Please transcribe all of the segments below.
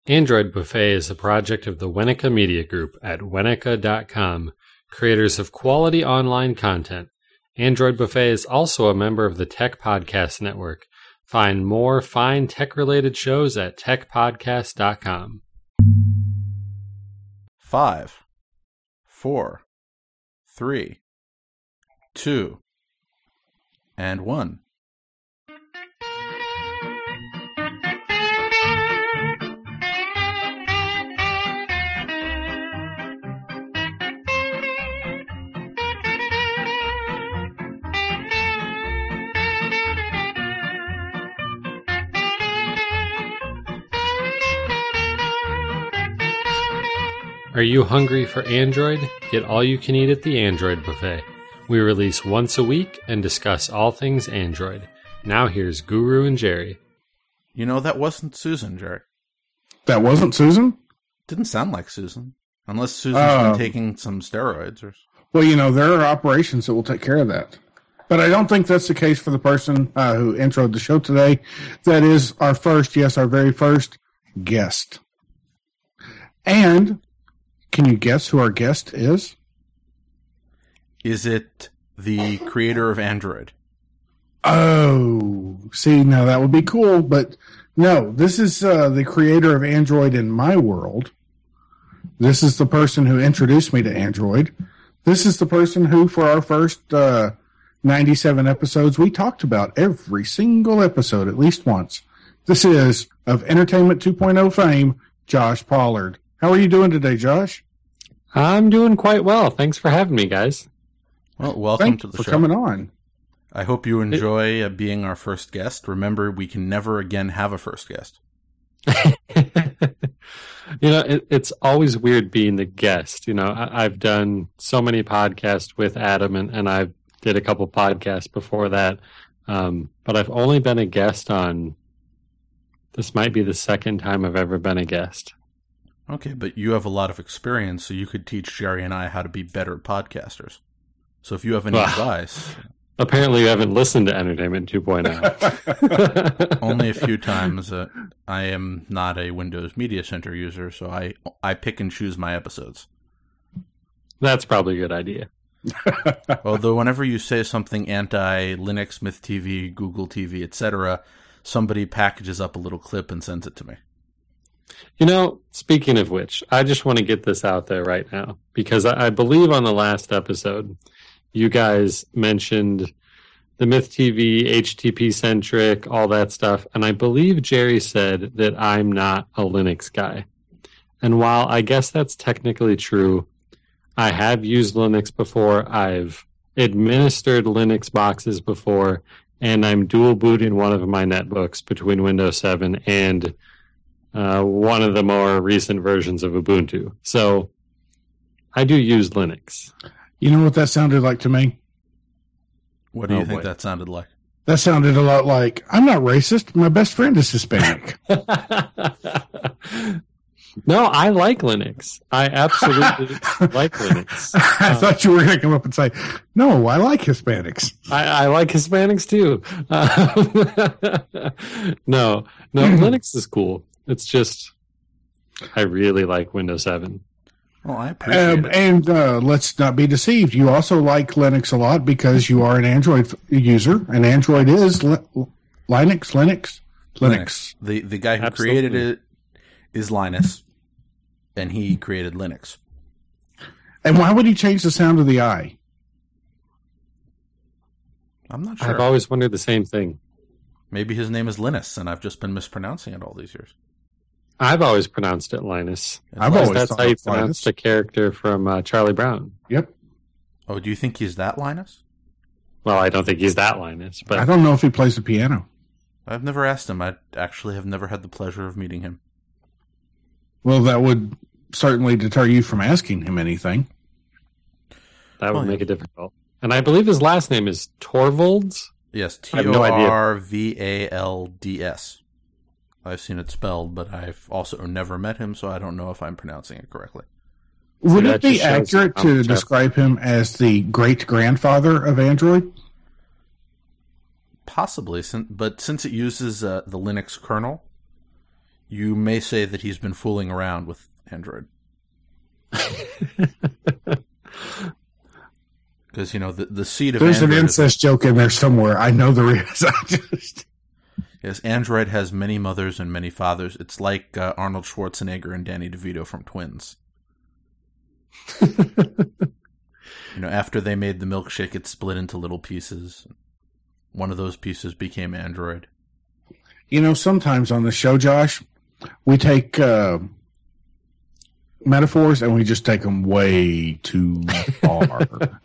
Android Buffet is a project of the Wenica Media Group at Wenica.com, creators of quality online content. Android Buffet is also a member of the Tech Podcast Network. Find more fine tech-related shows at techpodcast.com. 5, 4, 3, 2, and 1. Are you hungry for Android? Get all you can eat at the Android Buffet. We release once a week and discuss all things Android. Now here's Guru and Jerry. You know, that wasn't Susan, Jerry. That wasn't Susan? Didn't sound like Susan. Unless Susan's been taking some steroids. Or... Well, you know, there are operations that will take care of that. But I don't think that's the case for the person who introed the show today. That is our very first guest. And... can you guess who our guest is? Is it the creator of Android? Oh, see, now that would be cool, but no, this is the creator of Android in my world. This is the person who introduced me to Android. This is the person who, for our first 97 episodes, we talked about every single episode at least once. This is, of Entertainment 2.0 fame, Josh Pollard. How are you doing today, Josh? I'm doing quite well. Thanks for having me, guys. Well, welcome to the show. Thanks for coming on. I hope you enjoy being our first guest. Remember, we can never again have a first guest. You know, it's always weird being the guest. You know, I've done so many podcasts with Adam, and I did a couple podcasts before that. But I've only been a guest on, this might be the second time I've ever been a guest. Okay, but you have a lot of experience, so you could teach Jerry and I how to be better podcasters. So if you have any advice... Apparently you haven't listened to Entertainment 2.0. Only a few times. I am not a Windows Media Center user, so I pick and choose my episodes. That's probably a good idea. Although whenever you say something anti-Linux, Myth TV, Google TV, etc., somebody packages up a little clip and sends it to me. You know, speaking of which, I just want to get this out there right now, because I believe on the last episode, you guys mentioned the Myth TV, HTTP-centric, all that stuff, and I believe Jerry said that I'm not a Linux guy. And while I guess that's technically true, I have used Linux before, I've administered Linux boxes before, and I'm dual booting one of my netbooks between Windows 7 and one of the more recent versions of Ubuntu. So I do use Linux. You know what that sounded like to me? What do you think that sounded like? That sounded a lot like, I'm not racist, my best friend is Hispanic. No, I like Linux. I absolutely like Linux. I thought you were going to come up and say, no, I like Hispanics. I like Hispanics too. No, Linux is cool. It's just, I really like Windows 7. Well, I appreciate it. And let's not be deceived. You also like Linux a lot because you are an Android user, and Android is Linux. The guy who created it is Linus, and he created Linux. And why would he change the sound of the I? I'm not sure. I've always wondered the same thing. Maybe his name is Linus, and I've just been mispronouncing it all these years. I've always pronounced it Linus. That's how you pronounce the character from Charlie Brown. Yep. Oh, do you think he's that Linus? Well, I don't think he's that Linus, but I don't know if he plays the piano. I've never asked him. I actually have never had the pleasure of meeting him. Well, that would certainly deter you from asking him anything. That would make it difficult. And I believe his last name is Torvalds. Yes, Torvalds. I've seen it spelled, but I've also never met him, so I don't know if I'm pronouncing it correctly. Would it be accurate to describe him as the great-grandfather of Android? Possibly, but since it uses the Linux kernel, You may say that he's been fooling around with Android. Because, the seed of There's Android... an incest joke in there somewhere. I know there is. Yes, Android has many mothers and many fathers. It's like Arnold Schwarzenegger and Danny DeVito from Twins. After they made the milkshake, it split into little pieces. One of those pieces became Android. Sometimes on the show, Josh, we take metaphors and we just take them way too far.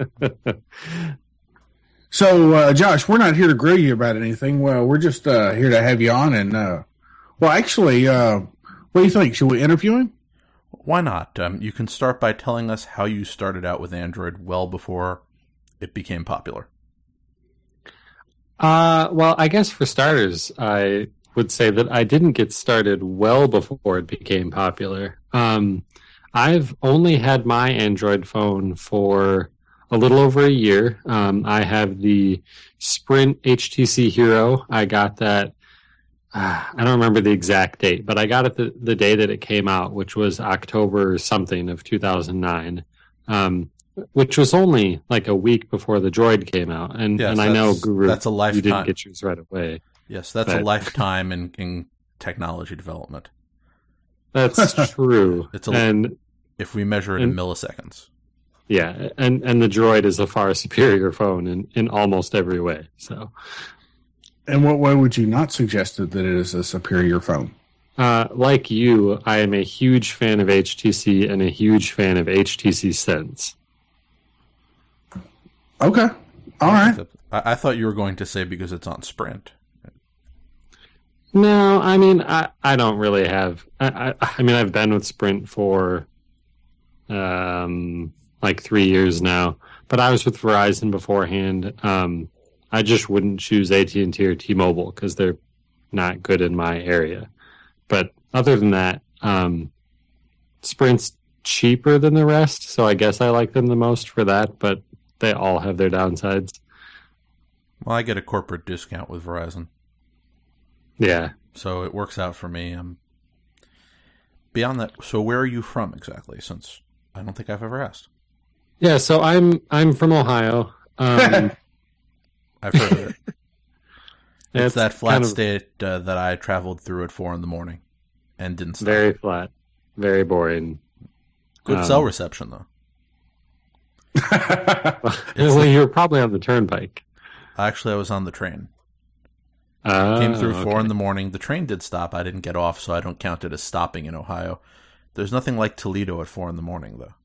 So, Josh, we're not here to grill you about anything. Well, we're just here to have you on. And, actually, what do you think? Should we interview him? Why not? You can start by telling us how you started out with Android well before it became popular. Well, I guess for starters, I would say that I didn't get started well before it became popular. I've only had my Android phone for a little over a year. I have the Sprint HTC Hero. I got that. I don't remember the exact date, but I got it the day that it came out, which was October something of 2009, which was only like a week before the Droid came out. And I know, Guru, that's a lifetime. You didn't get yours right away. Yes, that's a lifetime in technology development. That's true. If we measure it in milliseconds. Yeah, and the Droid is a far superior phone in almost every way. So, in what way would you not suggest that it is a superior phone? Like you, I am a huge fan of HTC and a huge fan of HTC Sense. Okay, all right. I thought you were going to say because it's on Sprint. No, I mean, I don't really have... I mean, I've been with Sprint for like 3 years now, but I was with Verizon beforehand. I just wouldn't choose AT&T or T-Mobile because they're not good in my area. But other than that, Sprint's cheaper than the rest, so I guess I like them the most for that, but they all have their downsides. Well, I get a corporate discount with Verizon. Yeah. So it works out for me. Beyond that, so where are you from exactly? Since I don't think I've ever asked. Yeah, so I'm from Ohio. I've heard of it. It's that flat state that I traveled through at 4 a.m. and didn't stop. Very flat. Very boring. Good cell reception, though. Well, you were probably on the turnpike. Actually, I was on the train. Came through 4 a.m. The train did stop. I didn't get off, so I don't count it as stopping in Ohio. There's nothing like Toledo at 4 a.m, though.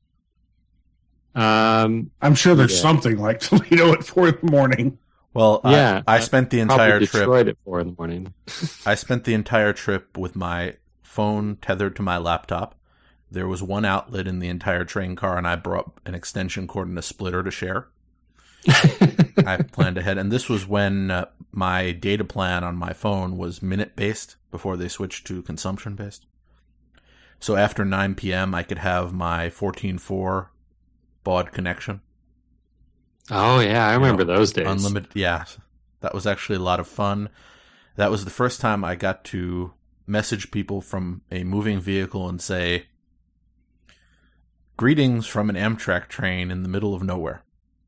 I'm sure there's something like Toledo at 4 a.m. Well, yeah, I spent the entire trip. Detroit at 4 a.m. I spent the entire trip with my phone tethered to my laptop. There was one outlet in the entire train car, and I brought an extension cord and a splitter to share. I planned ahead, and this was when my data plan on my phone was minute-based before they switched to consumption-based. So after 9 p.m., I could have my 14.4 baud connection. Oh, yeah, I remember those days. Unlimited, yeah. That was actually a lot of fun. That was the first time I got to message people from a moving vehicle and say, "Greetings from an Amtrak train in the middle of nowhere."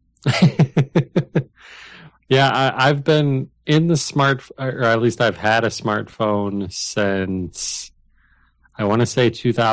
Yeah, I've been in the or at least I've had a smartphone since, I want to say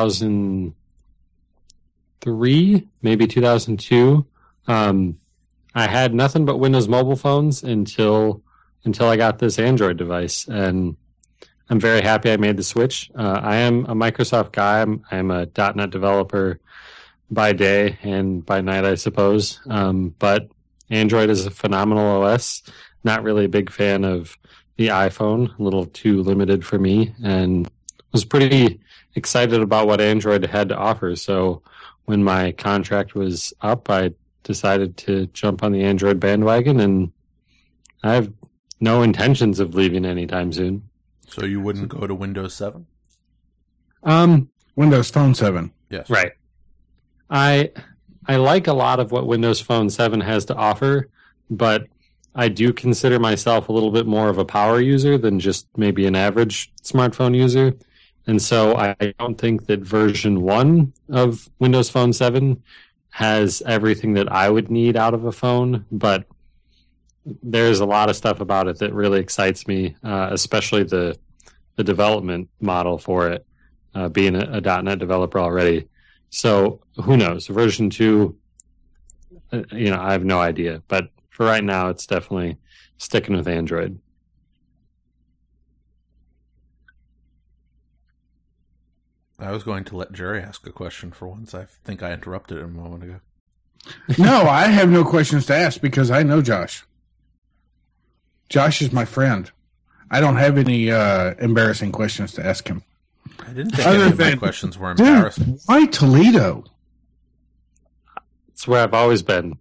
2003, maybe 2002. I had nothing but Windows mobile phones until I got this Android device, and I'm very happy I made the switch. I am a Microsoft guy. I'm a .NET developer by day and by night, I suppose. But Android is a phenomenal OS. Not really a big fan of the iPhone, a little too limited for me, and was pretty excited about what Android had to offer. So when my contract was up, I decided to jump on the Android bandwagon, and I have no intentions of leaving anytime soon. So you wouldn't go to Windows 7? Windows Phone 7. Yes. Right. I like a lot of what Windows Phone 7 has to offer, but I do consider myself a little bit more of a power user than just maybe an average smartphone user. And so I don't think that version 1 of Windows Phone 7 has everything that I would need out of a phone, but there's a lot of stuff about it that really excites me, especially the development model for it, being a .NET developer already. So who knows? Version 2, I have no idea. But for right now, it's definitely sticking with Android. I was going to let Jerry ask a question for once. I think I interrupted him a moment ago. No, I have no questions to ask because I know Josh. Josh is my friend. I don't have any embarrassing questions to ask him. I didn't think any of my questions were dude, embarrassing. Why Toledo? It's where I've always been.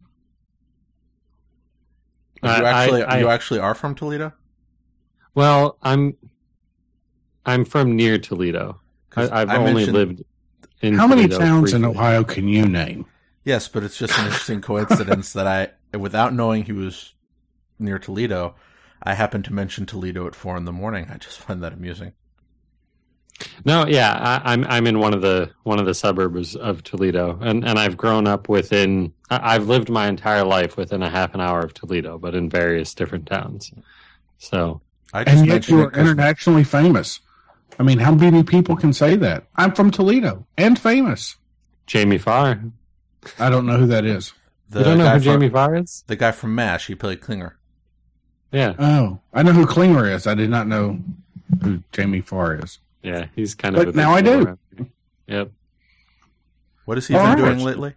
You actually are from Toledo? Well, I'm from near Toledo. I've only lived in How many Toledo towns briefly. in Ohio can you name? Yes, but it's just an interesting coincidence that without knowing he was near Toledo, I happened to mention Toledo at 4 a.m. I just find that amusing. No, yeah, I'm in one of the suburbs of Toledo, and I've grown up within. I've lived my entire life within a half an hour of Toledo, but in various different towns. So, and yet you are internationally famous. I mean, how many people can say that? I'm from Toledo and famous. Jamie Farr. I don't know who that is. You don't know who Jamie Farr is? The guy from MASH. He played Klinger. Yeah. Oh, I know who Klinger is. I did not know who Jamie Farr is. Yeah, he's kind of. But now I do. Yep. What has he been doing lately?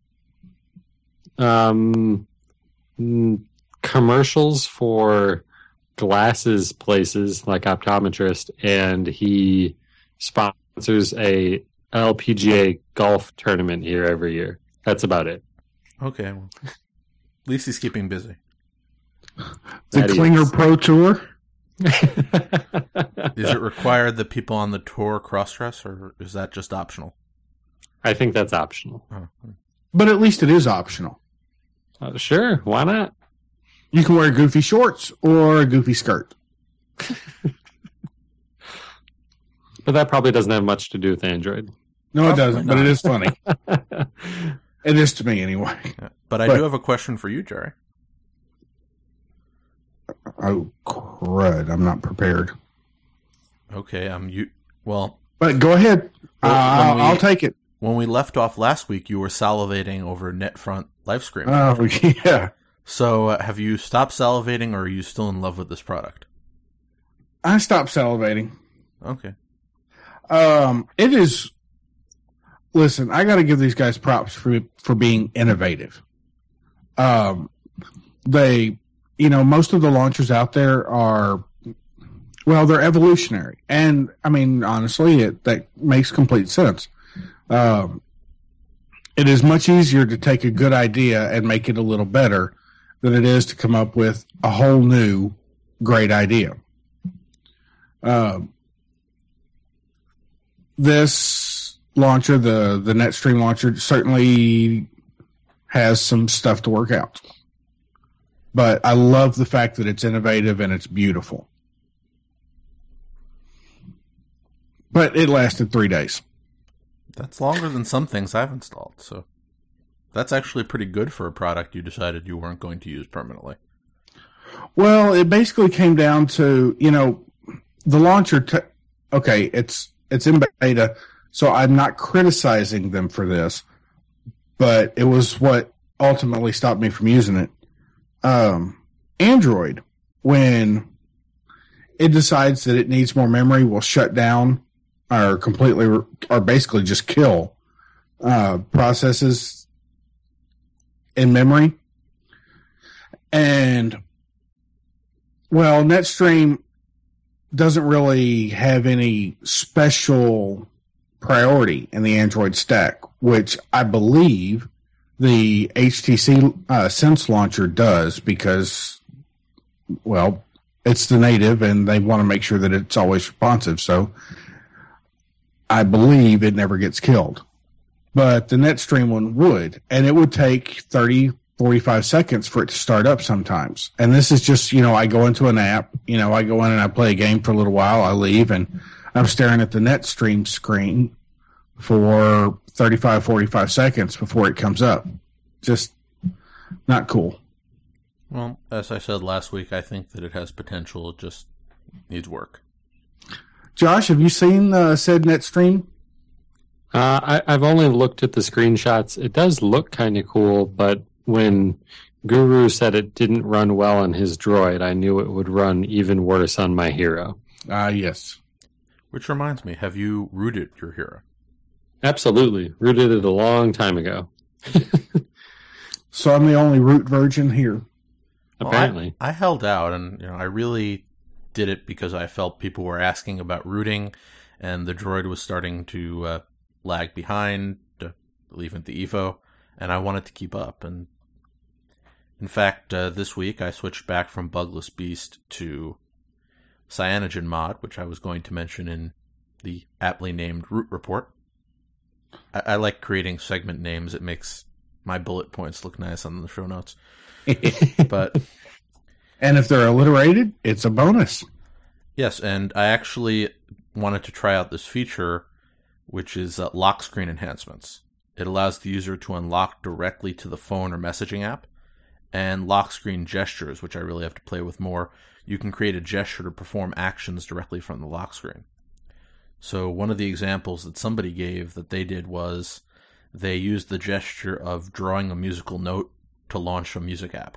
Commercials for glasses places like optometrist, and he sponsors a LPGA golf tournament here every year. That's about it. Okay, well, at least he's keeping busy. The Klinger Pro Tour. Is it required that people on the tour cross-dress, or is that just optional? I think that's optional. Oh. But at least it is optional. Sure, why not? You can wear goofy shorts or a goofy skirt. But that probably doesn't have much to do with Android. No, it doesn't, but it is funny. It is to me, anyway. Yeah. But I do have a question for you, Jerry. Oh, crud. I'm not prepared. Okay, well... But go ahead. I'll take it. When we left off last week, you were salivating over NetFront LiveScreen. Oh, yeah. So, have you stopped salivating, or are you still in love with this product? I stopped salivating. Okay. It is... Listen, I got to give these guys props for being innovative. They... most of the launchers out there are, well, they're evolutionary. And, I mean, honestly, that makes complete sense. It is much easier to take a good idea and make it a little better than it is to come up with a whole new great idea. This launcher, the NetStream launcher, certainly has some stuff to work out. But I love the fact that it's innovative and it's beautiful. But it lasted 3 days. That's longer than some things I've installed, so that's actually pretty good for a product you decided you weren't going to use permanently. Well, it basically came down to, the launcher, okay, it's in beta, so I'm not criticizing them for this, but it was what ultimately stopped me from using it. Android, when it decides that it needs more memory, will shut down or completely or basically just kill processes in memory. And, well, NetStream doesn't really have any special priority in the Android stack, which I believe the HTC Sense launcher does because, well, it's the native and they want to make sure that it's always responsive. So I believe it never gets killed. But the NetStream one would, and it would take 30, 45 seconds for it to start up sometimes. And this is just, I go into an app, I go in and I play a game for a little while, I leave, and I'm staring at the NetStream screen for 35, 45 seconds before it comes up. Just not cool. Well, as I said last week, I think that it has potential. It just needs work. Josh, have you seen said NetStream? I've only looked at the screenshots. It does look kind of cool, but when Guru said it didn't run well on his droid, I knew it would run even worse on my hero. Yes. Which reminds me, have you rooted your hero? Absolutely. Rooted it a long time ago. So I'm the only root virgin here. Apparently. Well, I held out, and I really did it because I felt people were asking about rooting, and the droid was starting to lag behind, leaving the Evo, and I wanted to keep up. And in fact, this week I switched back from Bugless Beast to Cyanogen Mod, which I was going to mention in the aptly named Root Report. I like creating segment names. It makes my bullet points look nice on the show notes. But and if they're alliterated, it's a bonus. Yes, and I actually wanted to try out this feature, which is lock screen enhancements. It allows the user to unlock directly to the phone or messaging app, and lock screen gestures, which I really have to play with more. You can create a gesture to perform actions directly from the lock screen. So one of the examples that somebody gave that they did was they used the gesture of drawing a musical note to launch a music app.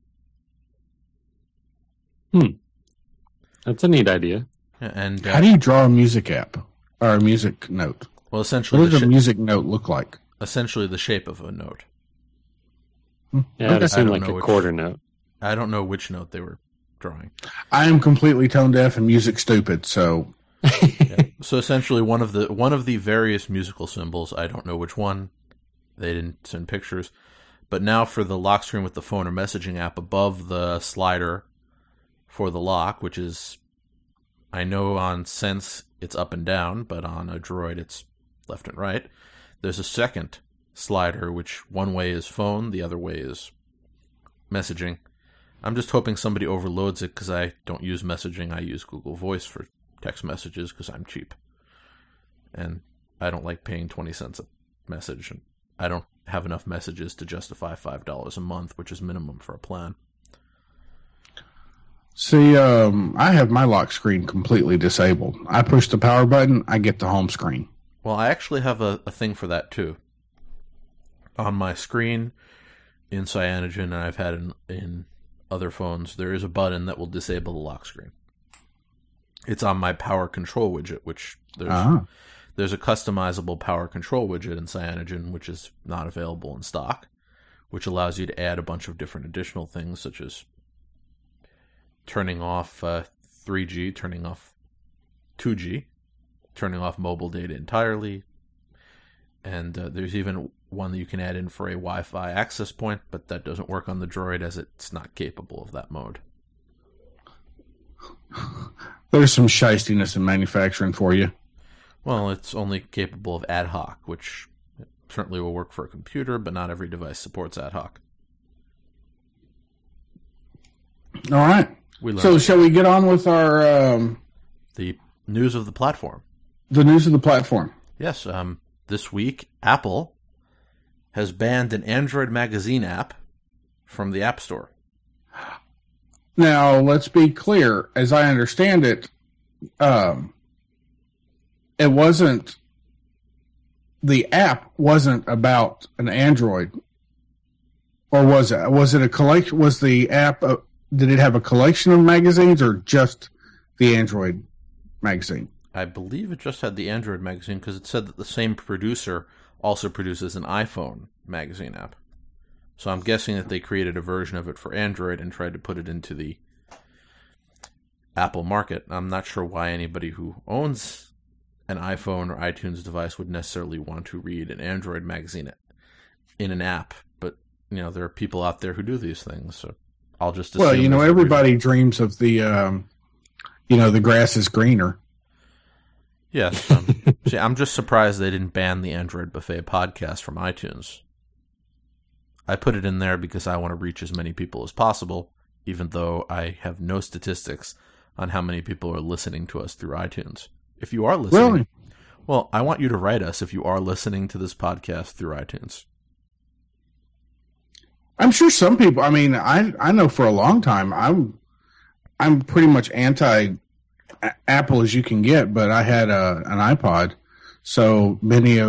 That's a neat idea. And how do you draw a music app or a music note? Well, essentially, what does a music note look like? Essentially, the shape of a note. Yeah, it seemed like a quarter note. I don't know which note they were drawing. I am completely tone deaf and music stupid, so. Yeah. So essentially, one of the various musical symbols. I don't know which one. They didn't send pictures, but now for the lock screen with the phone or messaging app above the slider for the lock, which is, I know on Sense it's up and down, but on a Droid it's left and right. There's a second slider, which one way is phone, the other way is messaging. I'm just hoping somebody overloads it because I don't use messaging. I use Google Voice for text messages because I'm cheap. And I don't like paying 20 cents a message. And I don't have enough messages to justify $5 a month, which is minimum for a plan. See, I have my lock screen completely disabled. I push the power button, I get the home screen. Well, I actually have a thing for that too. On my screen in Cyanogen, and I've had in other phones, there is a button that will disable the lock screen. It's on my power control widget, which there's a customizable power control widget in Cyanogen, which is not available in stock, which allows you to add a bunch of different additional things, such as turning off 3G, turning off 2G, turning off mobile data entirely, and there's even one that you can add in for a Wi-Fi access point, but that doesn't work on the Droid as it's not capable of that mode. There's some shystiness in manufacturing for you. Well, it's only capable of ad hoc, which certainly will work for a computer, but not every device supports ad hoc. All right. So shall we get on with our... the news of the platform. The news of the platform. Yes. This week, Apple has banned an Android magazine app from the App Store. Now, let's be clear. As I understand it, it wasn't... The app wasn't about an Android. Or was it? Was it a collection? Was the app... did it have a collection of magazines or just the Android magazine? I believe it just had the Android magazine because it said that the same producer also produces an iPhone magazine app. So I'm guessing that they created a version of it for Android and tried to put it into the Apple market. I'm not sure why anybody who owns an iPhone or iTunes device would necessarily want to read an Android magazine in an app. But, there are people out there who do these things, so I'll just assume... Well, everybody dreams of the, the grass is greener. Yes. See, I'm just surprised they didn't ban the Android Buffet podcast from iTunes. I put it in there because I want to reach as many people as possible, even though I have no statistics on how many people are listening to us through iTunes. If you are listening, Really? well, I want you to write us if you are listening to this podcast through iTunes. I'm sure some people. I mean, I know for a long time I'm pretty much anti Apple as you can get, but I had an iPod, so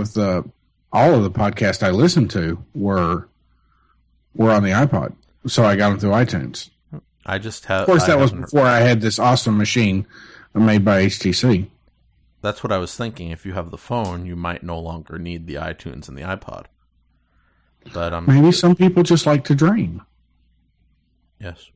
all of the podcasts I listened to were on the iPod, so I got them through iTunes. I just have. Of course, that was before I had this awesome machine made by HTC. That's what I was thinking. If you have the phone, you might no longer need the iTunes and the iPod. But maybe some people just like to dream. Yes.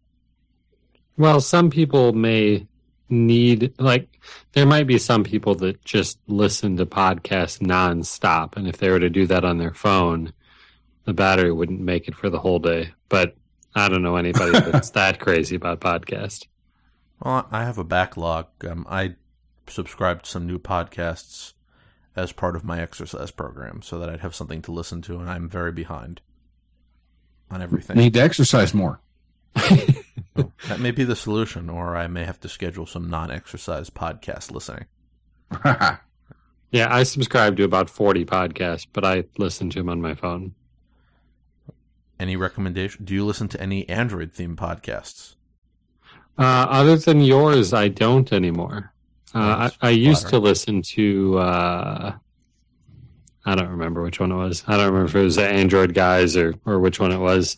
Well, some people may need, there might be some people that just listen to podcasts nonstop, and if they were to do that on their phone, the battery wouldn't make it for the whole day. But I don't know anybody that's that crazy about podcasts. Well, I have a backlog. I subscribed to some new podcasts as part of my exercise program so that I'd have something to listen to, and I'm very behind on everything. Need to exercise more. Well, that may be the solution, or I may have to schedule some non-exercise podcast listening. Yeah, I subscribe to about 40 podcasts, but I listen to them on my phone. Any recommendation? Do you listen to any Android-themed podcasts? Other than yours, I don't anymore. I used to listen to, I don't remember which one it was. I don't remember if it was the Android guys or which one it was.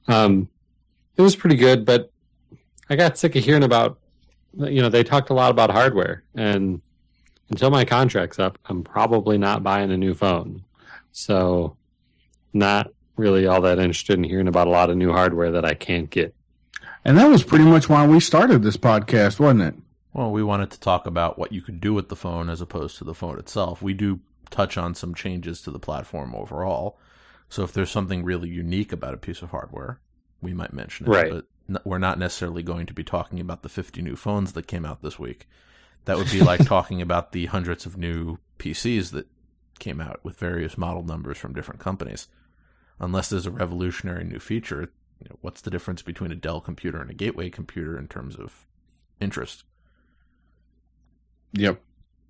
It was pretty good, but I got sick of hearing about, they talked a lot about hardware, and until my contract's up, I'm probably not buying a new phone. So, not really all that interested in hearing about a lot of new hardware that I can't get. And that was pretty much why we started this podcast, wasn't it? Well, we wanted to talk about what you could do with the phone as opposed to the phone itself. We do touch on some changes to the platform overall. So if there's something really unique about a piece of hardware, we might mention it. Right. But we're not necessarily going to be talking about the 50 new phones that came out this week. That would be like talking about the hundreds of new PCs that came out with various model numbers from different companies. Unless there's a revolutionary new feature, what's the difference between a Dell computer and a Gateway computer in terms of interest? Yep.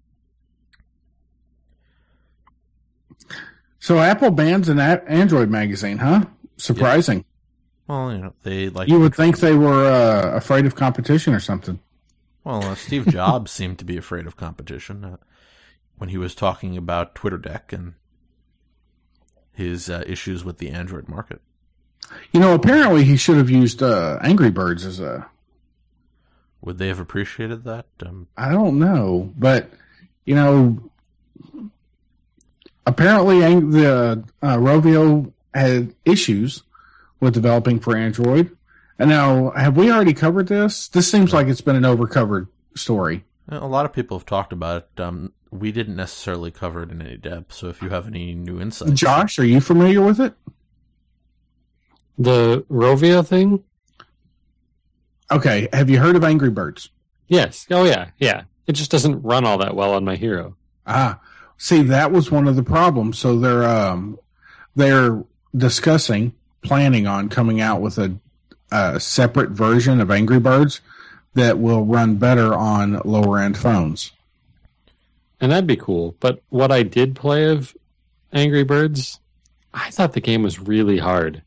So Apple bans an Android magazine, huh? Surprising. Yep. Well, they like. You would think they were afraid of competition or something. Well, Steve Jobs seemed to be afraid of competition when he was talking about TwitterDeck and his issues with the Android market. Apparently he should have used Angry Birds as a... Would they have appreciated that? I don't know, but, apparently the Rovio had issues with developing for Android. And now, have we already covered this? This seems like it's been an overcovered story. A lot of people have talked about it. We didn't necessarily cover it in any depth, so if you have any new insights... Josh, are you familiar with it? The Rovio thing? Okay, have you heard of Angry Birds? Yes. Oh, yeah. Yeah. It just doesn't run all that well on my Hero. See, that was one of the problems. So they're planning on coming out with a separate version of Angry Birds that will run better on lower end phones. And that'd be cool. But what I did play of Angry Birds, I thought the game was really hard.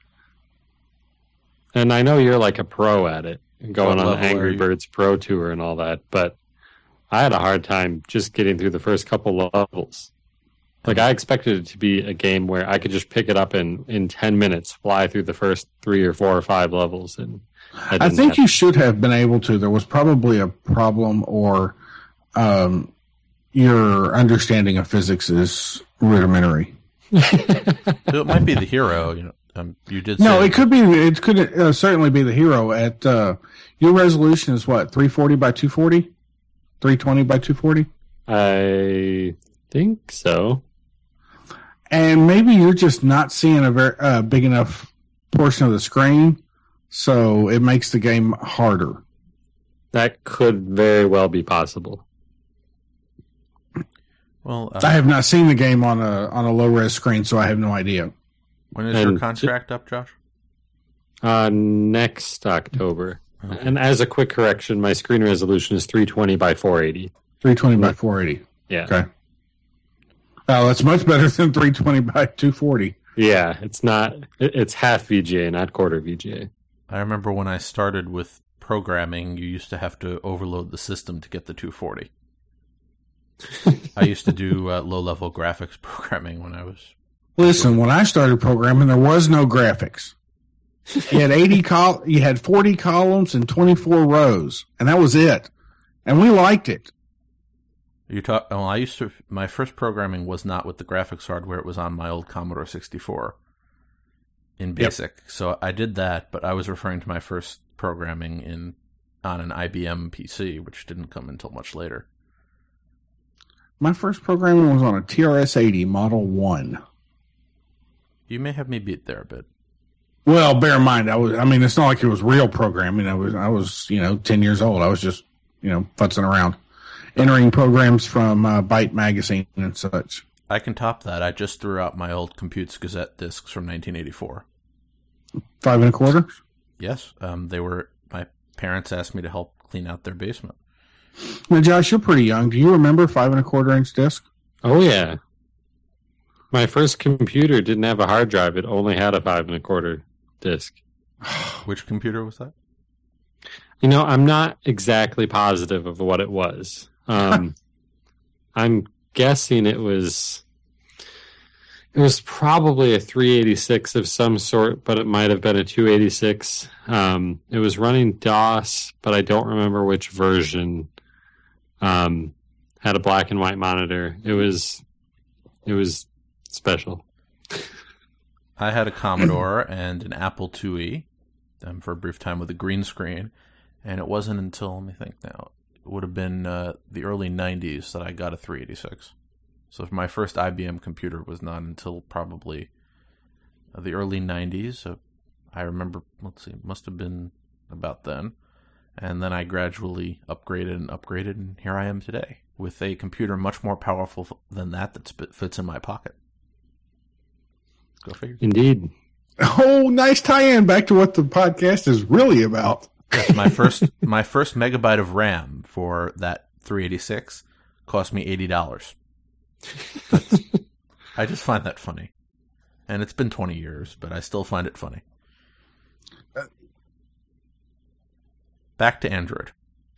And I know you're like a pro at it, going on Angry Birds Pro Tour and all that, but I had a hard time just getting through the first couple levels. Like, I expected it to be a game where I could just pick it up in 10 minutes, fly through the first 3 or 4 or 5 levels. And I think you should have been able to. There was probably a problem, or your understanding of physics is rudimentary. So it might be the Hero, you did say... No, it could be. It could certainly be the Hero. At your resolution is what, 340 by 240, 320 by 240. I think so. And maybe you're just not seeing a very big enough portion of the screen, so it makes the game harder. That could very well be possible. Well, I have not seen the game on a low res screen, so I have no idea. When is your contract up, Josh? Next October. Okay. And as a quick correction, my screen resolution is 320 by 480. 320 by 480. Yeah. Okay. Oh, that's much better than 320 by 240. Yeah, it's not. It's half VGA, not quarter VGA. I remember when I started with programming, you used to have to overload the system to get the 240. I used to do low-level graphics programming when I was... Listen, when I started programming, there was no graphics. You had you had 40 columns and 24 rows, and that was it. And we liked it. My first programming was not with the graphics hardware. It was on my old Commodore 64 in BASIC. Yep. So I did that, but I was referring to my first programming on an IBM PC, which didn't come until much later. My first programming was on a TRS-80 Model 1. You may have me beat there a bit. Well, bear in mind, it's not like it was real programming. I was 10 years old. I was just, futzing around, entering programs from Byte magazine and such. I can top that. I just threw out my old Computes Gazette discs from 1984. 5 1/4? Yes. My parents asked me to help clean out their basement. Now, Josh, you're pretty young. Do you remember 5 1/4-inch disc? Oh, yeah. My first computer didn't have a hard drive. It only had a 5 1/4 disc. Which computer was that? I'm not exactly positive of what it was. I'm guessing it was probably a 386 of some sort, but it might have been a 286. It was running DOS, but I don't remember which version. Had a black and white monitor. It was special. I had a Commodore and an Apple IIe for a brief time with a green screen, and it wasn't until, let me think now, it would have been the early 90s that I got a 386. So my first IBM computer was not until probably the early 90s. I remember, must have been about then. And then I gradually upgraded, and here I am today with a computer much more powerful than that fits in my pocket. Go figure. Indeed. Oh, nice tie-in back to what the podcast is really about. Yes, my first megabyte of RAM for that 386 cost me $80. I just find that funny. And it's been 20 years, but I still find it funny. Back to Android.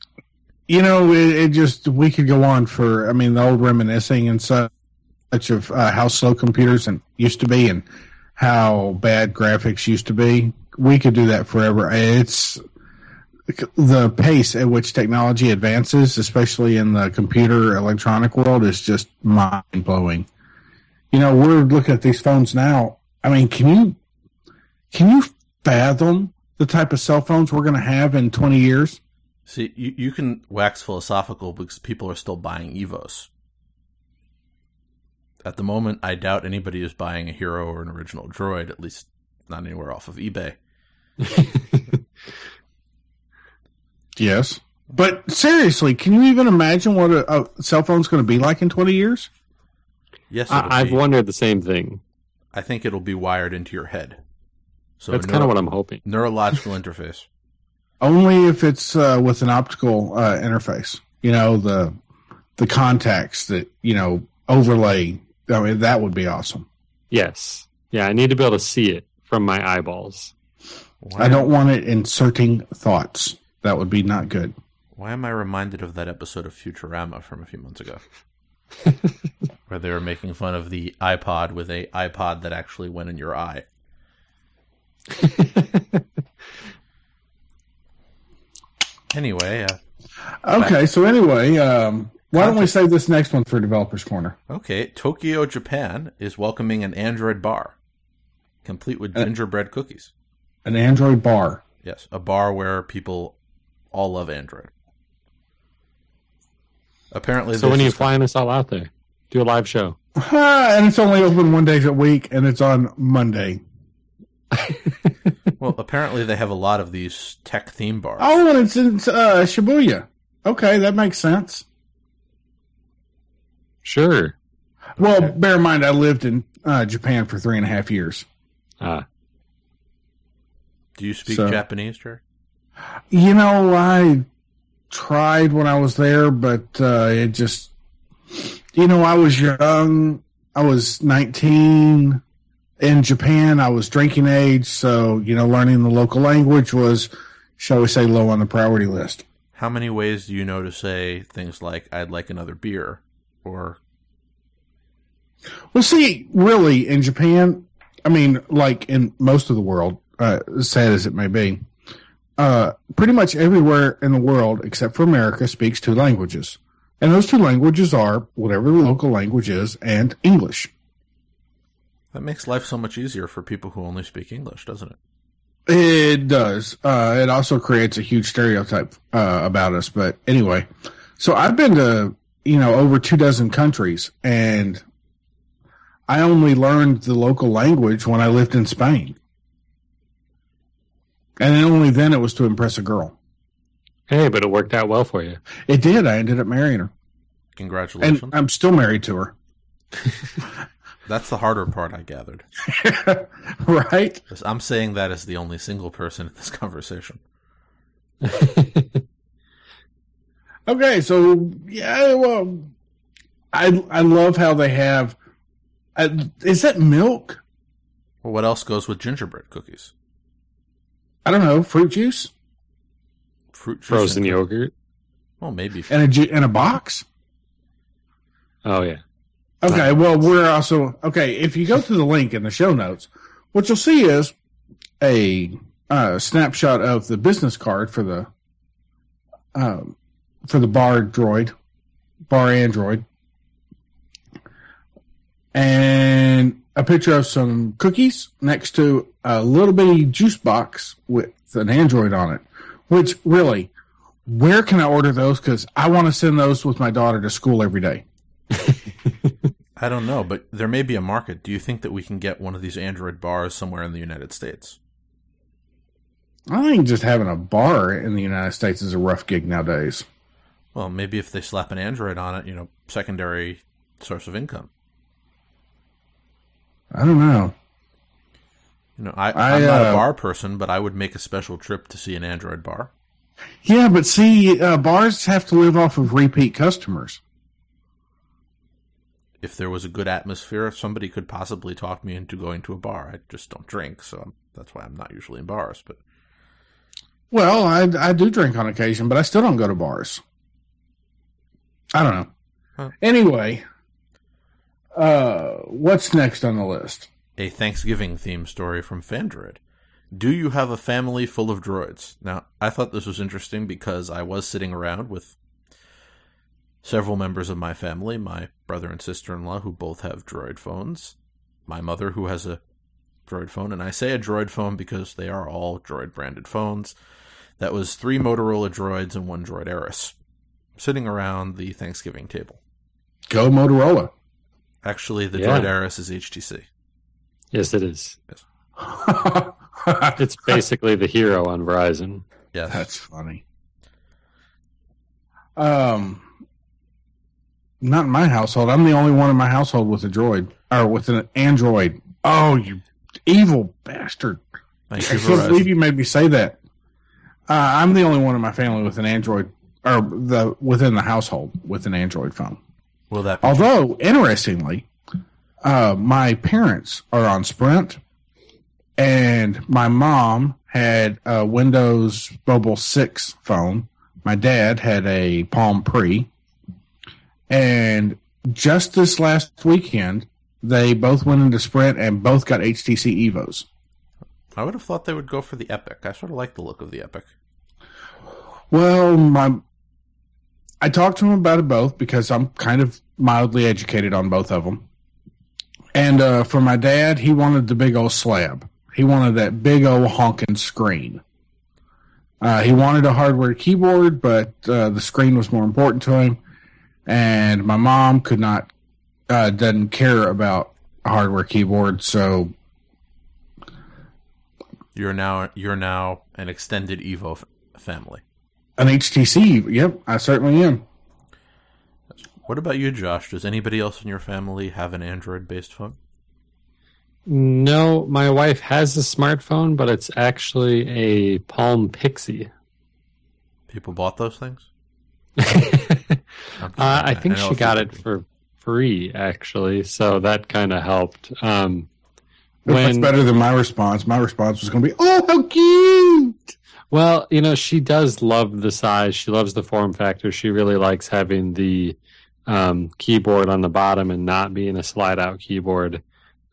We could go on for, the old reminiscing and such of how slow computers used to be and how bad graphics used to be. We could do that forever. It's the pace at which technology advances, especially in the computer electronic world, is just mind-blowing. We're looking at these phones now. Can you fathom the type of cell phones we're going to have in 20 years? See, you can wax philosophical because people are still buying Evos. At the moment, I doubt anybody is buying a Hero or an original Droid, at least not anywhere off of eBay. Yes. But seriously, can you even imagine what a cell phone's going to be like in 20 years? Yes, I've wondered the same thing. I think it'll be wired into your head. So that's kind of what I'm hoping. Neurological interface. Only if it's with an optical interface. The contacts that, overlay. That would be awesome. Yes. Yeah, I need to be able to see it from my eyeballs. I don't want it inserting thoughts. That would be not good. Why am I reminded of that episode of Futurama from a few months ago? Where they were making fun of the iPod with a iPod that actually went in your eye. Anyway. Okay, so anyway, why don't we save this next one for Developers Corner? Okay, Tokyo, Japan is welcoming an Android bar, complete with gingerbread cookies. An Android bar. Yes, a bar where people all love Android. Apparently, so when are you flying us all out there? Do a live show. And it's only open 1 day a week, and it's on Monday. Well, apparently they have a lot of these tech theme bars. Oh, and it's in Shibuya. Okay, that makes sense. Sure. Well, bear in mind, I lived in Japan for 3.5 years. Do you speak Japanese, Jerry? I tried when I was there, but it just, I was young. I was 19. In Japan, I was drinking age, so, learning the local language was, shall we say, low on the priority list. How many ways do you know to say things like, I'd like another beer? Or... Well, see, really, in Japan, like in most of the world, sad as it may be, pretty much everywhere in the world, except for America, speaks two languages. And those two languages are whatever the local language is and English. That makes life so much easier for people who only speak English, doesn't it? It does. It also creates a huge stereotype about us. But anyway, so I've been to, over 24 countries, and I only learned the local language when I lived in Spain. And only then it was to impress a girl. Hey, but it worked out well for you. It did. I ended up marrying her. Congratulations. And I'm still married to her. That's the harder part, I gathered. Right? I'm saying that as the only single person in this conversation. Okay, so, yeah, well, I love how they have... is that milk? Well, what else goes with gingerbread cookies? I don't know, fruit juice? Fruit juice. Frozen yogurt? Well, maybe. And a box? Oh, yeah. Okay, well, we're also... Okay, if you go to the link in the show notes, what you'll see is a snapshot of the business card for the bar Android, and a picture of some cookies next to a little bitty juice box with an Android on it, which really, where can I order those? Because I want to send those with my daughter to school every day. I don't know, but there may be a market. Do you think that we can get one of these Android bars somewhere in the United States? I think just having a bar in the United States is a rough gig nowadays. Well, maybe if they slap an Android on it, secondary source of income. I don't know. I'm not a bar person, but I would make a special trip to see an Android bar. Yeah, but see, bars have to live off of repeat customers. If there was a good atmosphere, somebody could possibly talk me into going to a bar. I just don't drink, so that's why I'm not usually in bars. But well, I do drink on occasion, but I still don't go to bars. I don't know. Huh. Anyway, what's next on the list? A Thanksgiving theme story from Fandroid. Do you have a family full of droids? Now, I thought this was interesting because I was sitting around with several members of my family, my brother and sister-in-law, who both have droid phones, my mother, who has a droid phone, and I say a droid phone because they are all droid-branded phones. That was 3 Motorola droids and 1 Droid Aris, sitting around the Thanksgiving table. Go Motorola. Actually, the Droid Aris is HTC. Yes, it is. Yes. It's basically the hero on Verizon. Yes. That's funny. Not in my household. I'm the only one in my household with a droid. Or with an Android. Oh, you evil bastard. Thank I you, can't Verizon. believe you made me say that. I'm the only one in my family with an Android, or within the household with an Android phone. Will that be Although, interestingly, my parents are on Sprint, and my mom had a Windows Mobile 6 phone. My dad had a Palm Pre. And just this last weekend, they both went into Sprint and both got HTC Evos. I would have thought they would go for the Epic. I sort of like the look of the Epic. Well, I talked to him about it both because I'm kind of mildly educated on both of them. And for my dad, he wanted the big old slab. He wanted that big old honking screen. He wanted a hardware keyboard, but the screen was more important to him. And my mom doesn't care about a hardware keyboard, so You're now an extended Evo family. an HTC. Yep, I certainly am. What about you, Josh? Does anybody else in your family have an Android-based phone? No, my wife has a smartphone, but it's actually a Palm Pixie. People bought those things? I think she got it for free, actually, so that kind of helped. Much better than my response. My response was going to be, "Oh, how cute!" Well, she does love the size. She loves the form factor. She really likes having the keyboard on the bottom and not being a slide-out keyboard.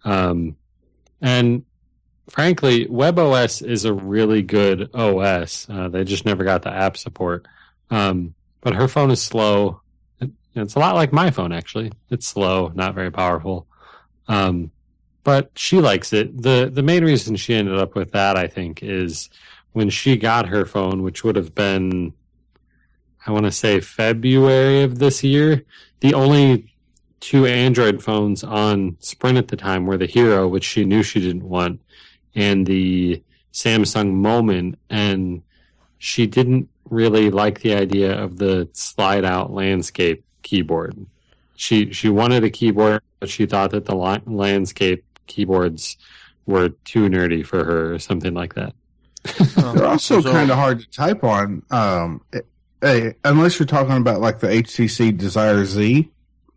And frankly, WebOS is a really good OS. They just never got the app support. But her phone is slow. It's a lot like my phone, actually. It's slow, not very powerful. But she likes it. The main reason she ended up with that, I think, is when she got her phone, which would have been, I want to say, February of this year. The only two Android phones on Sprint at the time were the Hero, which she knew she didn't want, and the Samsung Moment. And she didn't really like the idea of the slide-out landscape keyboard. She wanted a keyboard, but she thought that the landscape keyboards were too nerdy for her or something like that. They're also kind of hard to type on, unless you're talking about like the HTC Desire Z.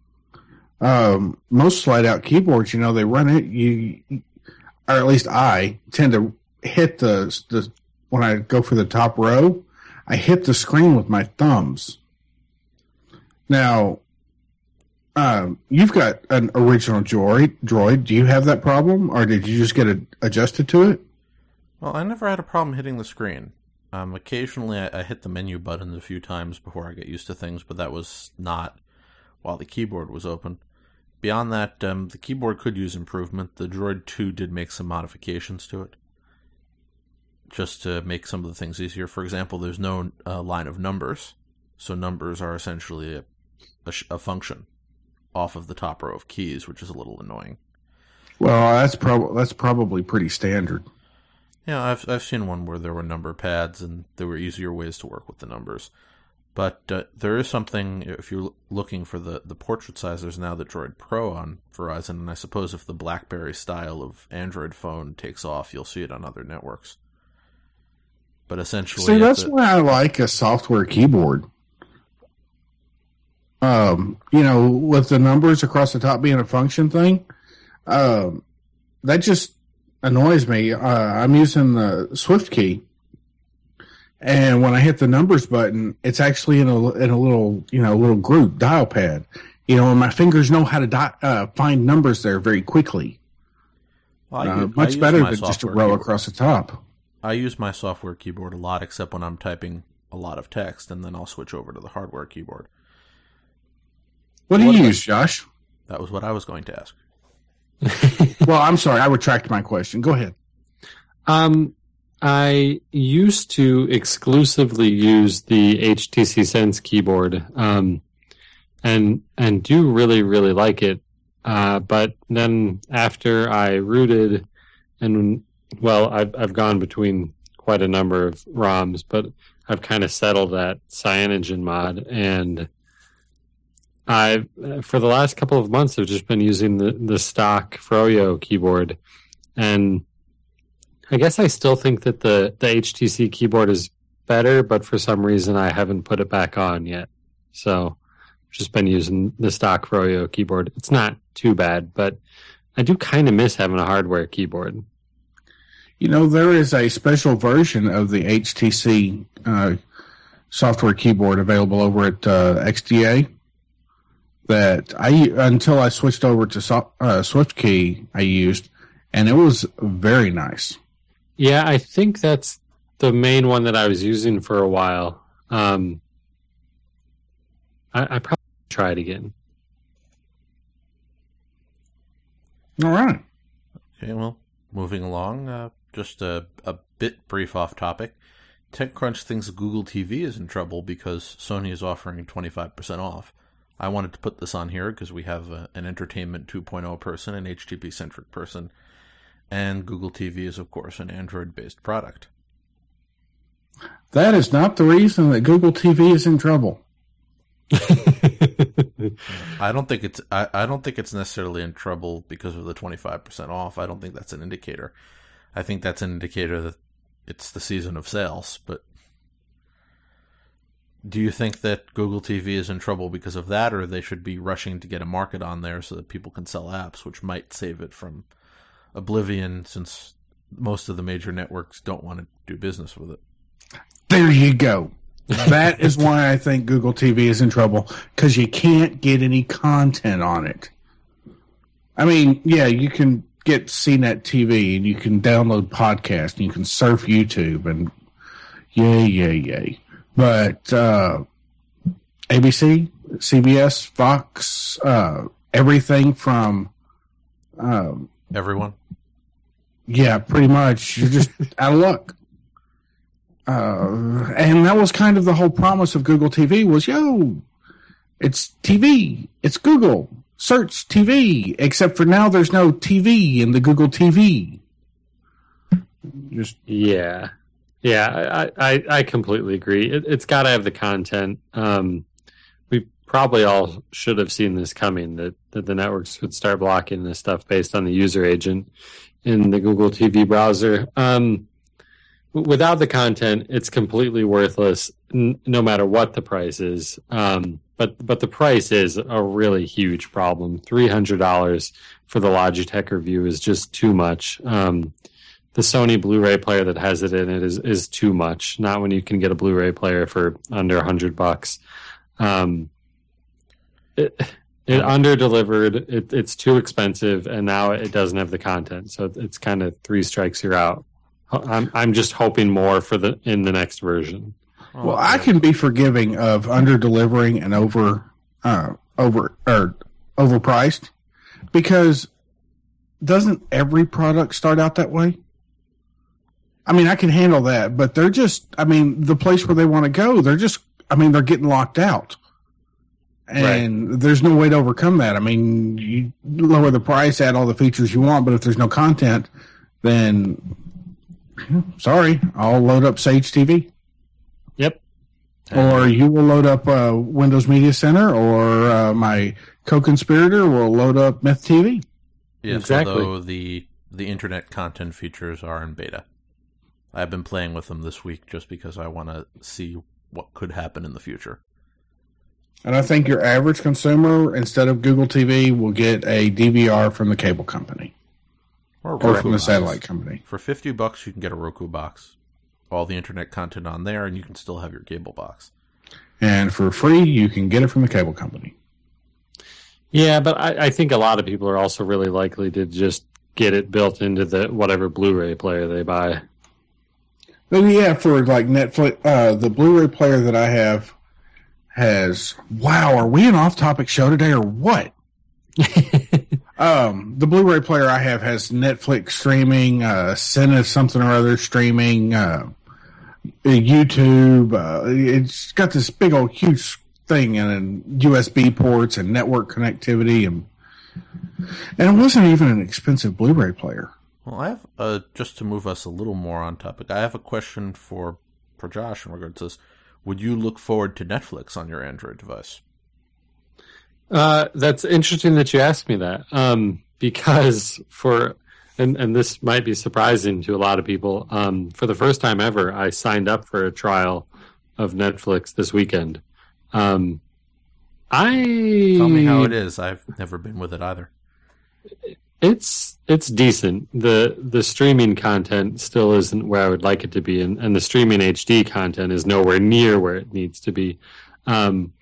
Most slide-out keyboards, they run it. Or at least I tend to hit the when I go for the top row, I hit the screen with my thumbs. Now, you've got an original Droid. Do you have that problem, or did you just get adjusted to it? Well, I never had a problem hitting the screen. Occasionally, I hit the menu button a few times before I get used to things, but that was not while the keyboard was open. Beyond that, the keyboard could use improvement. The Droid 2 did make some modifications to it, just to make some of the things easier. For example, there's no line of numbers, so numbers are essentially a function off of the top row of keys, which is a little annoying. Well, that's probably pretty standard. Yeah, I've seen one where there were number pads and there were easier ways to work with the numbers. But there is something, if you're looking for the portrait size, there's now the Droid Pro on Verizon, and I suppose if the BlackBerry style of Android phone takes off, you'll see it on other networks. But essentially... See, that's why I like a software keyboard. With the numbers across the top being a function thing, that just annoys me. I'm using the Swift key, and when I hit the numbers button, it's actually in a little group dial pad. And my fingers know how to find numbers there very quickly. Well, much better than just a row keyboard across the top. I use my software keyboard a lot, except when I'm typing a lot of text, and then I'll switch over to the hardware keyboard. What do you use, Josh? That was what I was going to ask. Well, I'm sorry. I retract my question. Go ahead. I used to exclusively use the HTC Sense keyboard, and do really, really like it. But then after I rooted, I've gone between quite a number of ROMs, but I've kind of settled at CyanogenMod, and for the last couple of months, I've just been using the stock Froyo keyboard, and I guess I still think that the HTC keyboard is better, but for some reason I haven't put it back on yet. So I've just been using the stock Froyo keyboard. It's not too bad, but I do kind of miss having a hardware keyboard. There is a special version of the HTC software keyboard available over at XDA. That until I switched over to SwiftKey, I used, and it was very nice. Yeah, I think that's the main one that I was using for a while. I probably try it again. All right. Okay, well, moving along, just a bit brief off topic. TechCrunch thinks Google TV is in trouble because Sony is offering 25% off. I wanted to put this on here because we have an Entertainment 2.0 person, an HTTP-centric person, and Google TV is, of course, an Android-based product. That is not the reason that Google TV is in trouble. I don't think it's necessarily in trouble because of the 25% off. I don't think that's an indicator. I think that's an indicator that it's the season of sales, but Do you think that Google TV is in trouble because of that, or they should be rushing to get a market on there so that people can sell apps, which might save it from oblivion, since most of the major networks don't want to do business with it? There you go. That is why I think Google TV is in trouble, because you can't get any content on it. I mean, yeah, you can get CNET TV, and you can download podcasts, and you can surf YouTube, and yay. But ABC, CBS, Fox, everything from... Everyone? Yeah, pretty much. You're just out of luck. And that was kind of the whole promise of Google TV was, it's TV. It's Google. Search TV. Except for now there's no TV in the Google TV. Yeah, I completely agree. It's got to have the content. We probably all should have seen this coming, that the networks would start blocking this stuff based on the user agent in the Google TV browser. Without the content, it's completely worthless, no matter what the price is. But the price is a really huge problem. $300 for the Logitech review is just too much. The Sony Blu-ray player that has it in it is too much. Not when you can get a Blu-ray player for under $100. It under-delivered. It's too expensive, and now it doesn't have the content. So it's kind of 3 strikes, you're out. I'm just hoping more in the next version. Well, I can be forgiving of under-delivering and overpriced, because doesn't every product start out that way? I mean, I can handle that, but they're just, the place where they want to go, they're getting locked out. And There's no way to overcome that. You lower the price, add all the features you want, but if there's no content, then, sorry, I'll load up Sage TV. Yep. Or you will load up Windows Media Center, or my co-conspirator will load up Myth TV. Yes, exactly. Although the internet content features are in beta. I've been playing with them this week just because I want to see what could happen in the future. And I think your average consumer, instead of Google TV, will get a DVR from the cable company. Or from the satellite company. For $50, you can get a Roku box. All the internet content on there, and you can still have your cable box. And for free, you can get it from the cable company. Yeah, but I think a lot of people are also really likely to just get it built into the whatever Blu-ray player they buy. But yeah, for like Netflix, the Blu-ray player that I have has... Wow, are we an off-topic show today or what? The Blu-ray player I have has Netflix streaming, Cine something or other streaming, YouTube. It's got this big old huge thing and USB ports and network connectivity, and it wasn't even an expensive Blu-ray player. Well, I have just to move us a little more on topic. I have a question for Josh in regards to this. Would you look forward to Netflix on your Android device? That's interesting that you asked me that, because and this might be surprising to a lot of people, for the first time ever, I signed up for a trial of Netflix this weekend. Tell me how it is. I've never been with it either. It's decent. The streaming content still isn't where I would like it to be, and the streaming HD content is nowhere near where it needs to be. I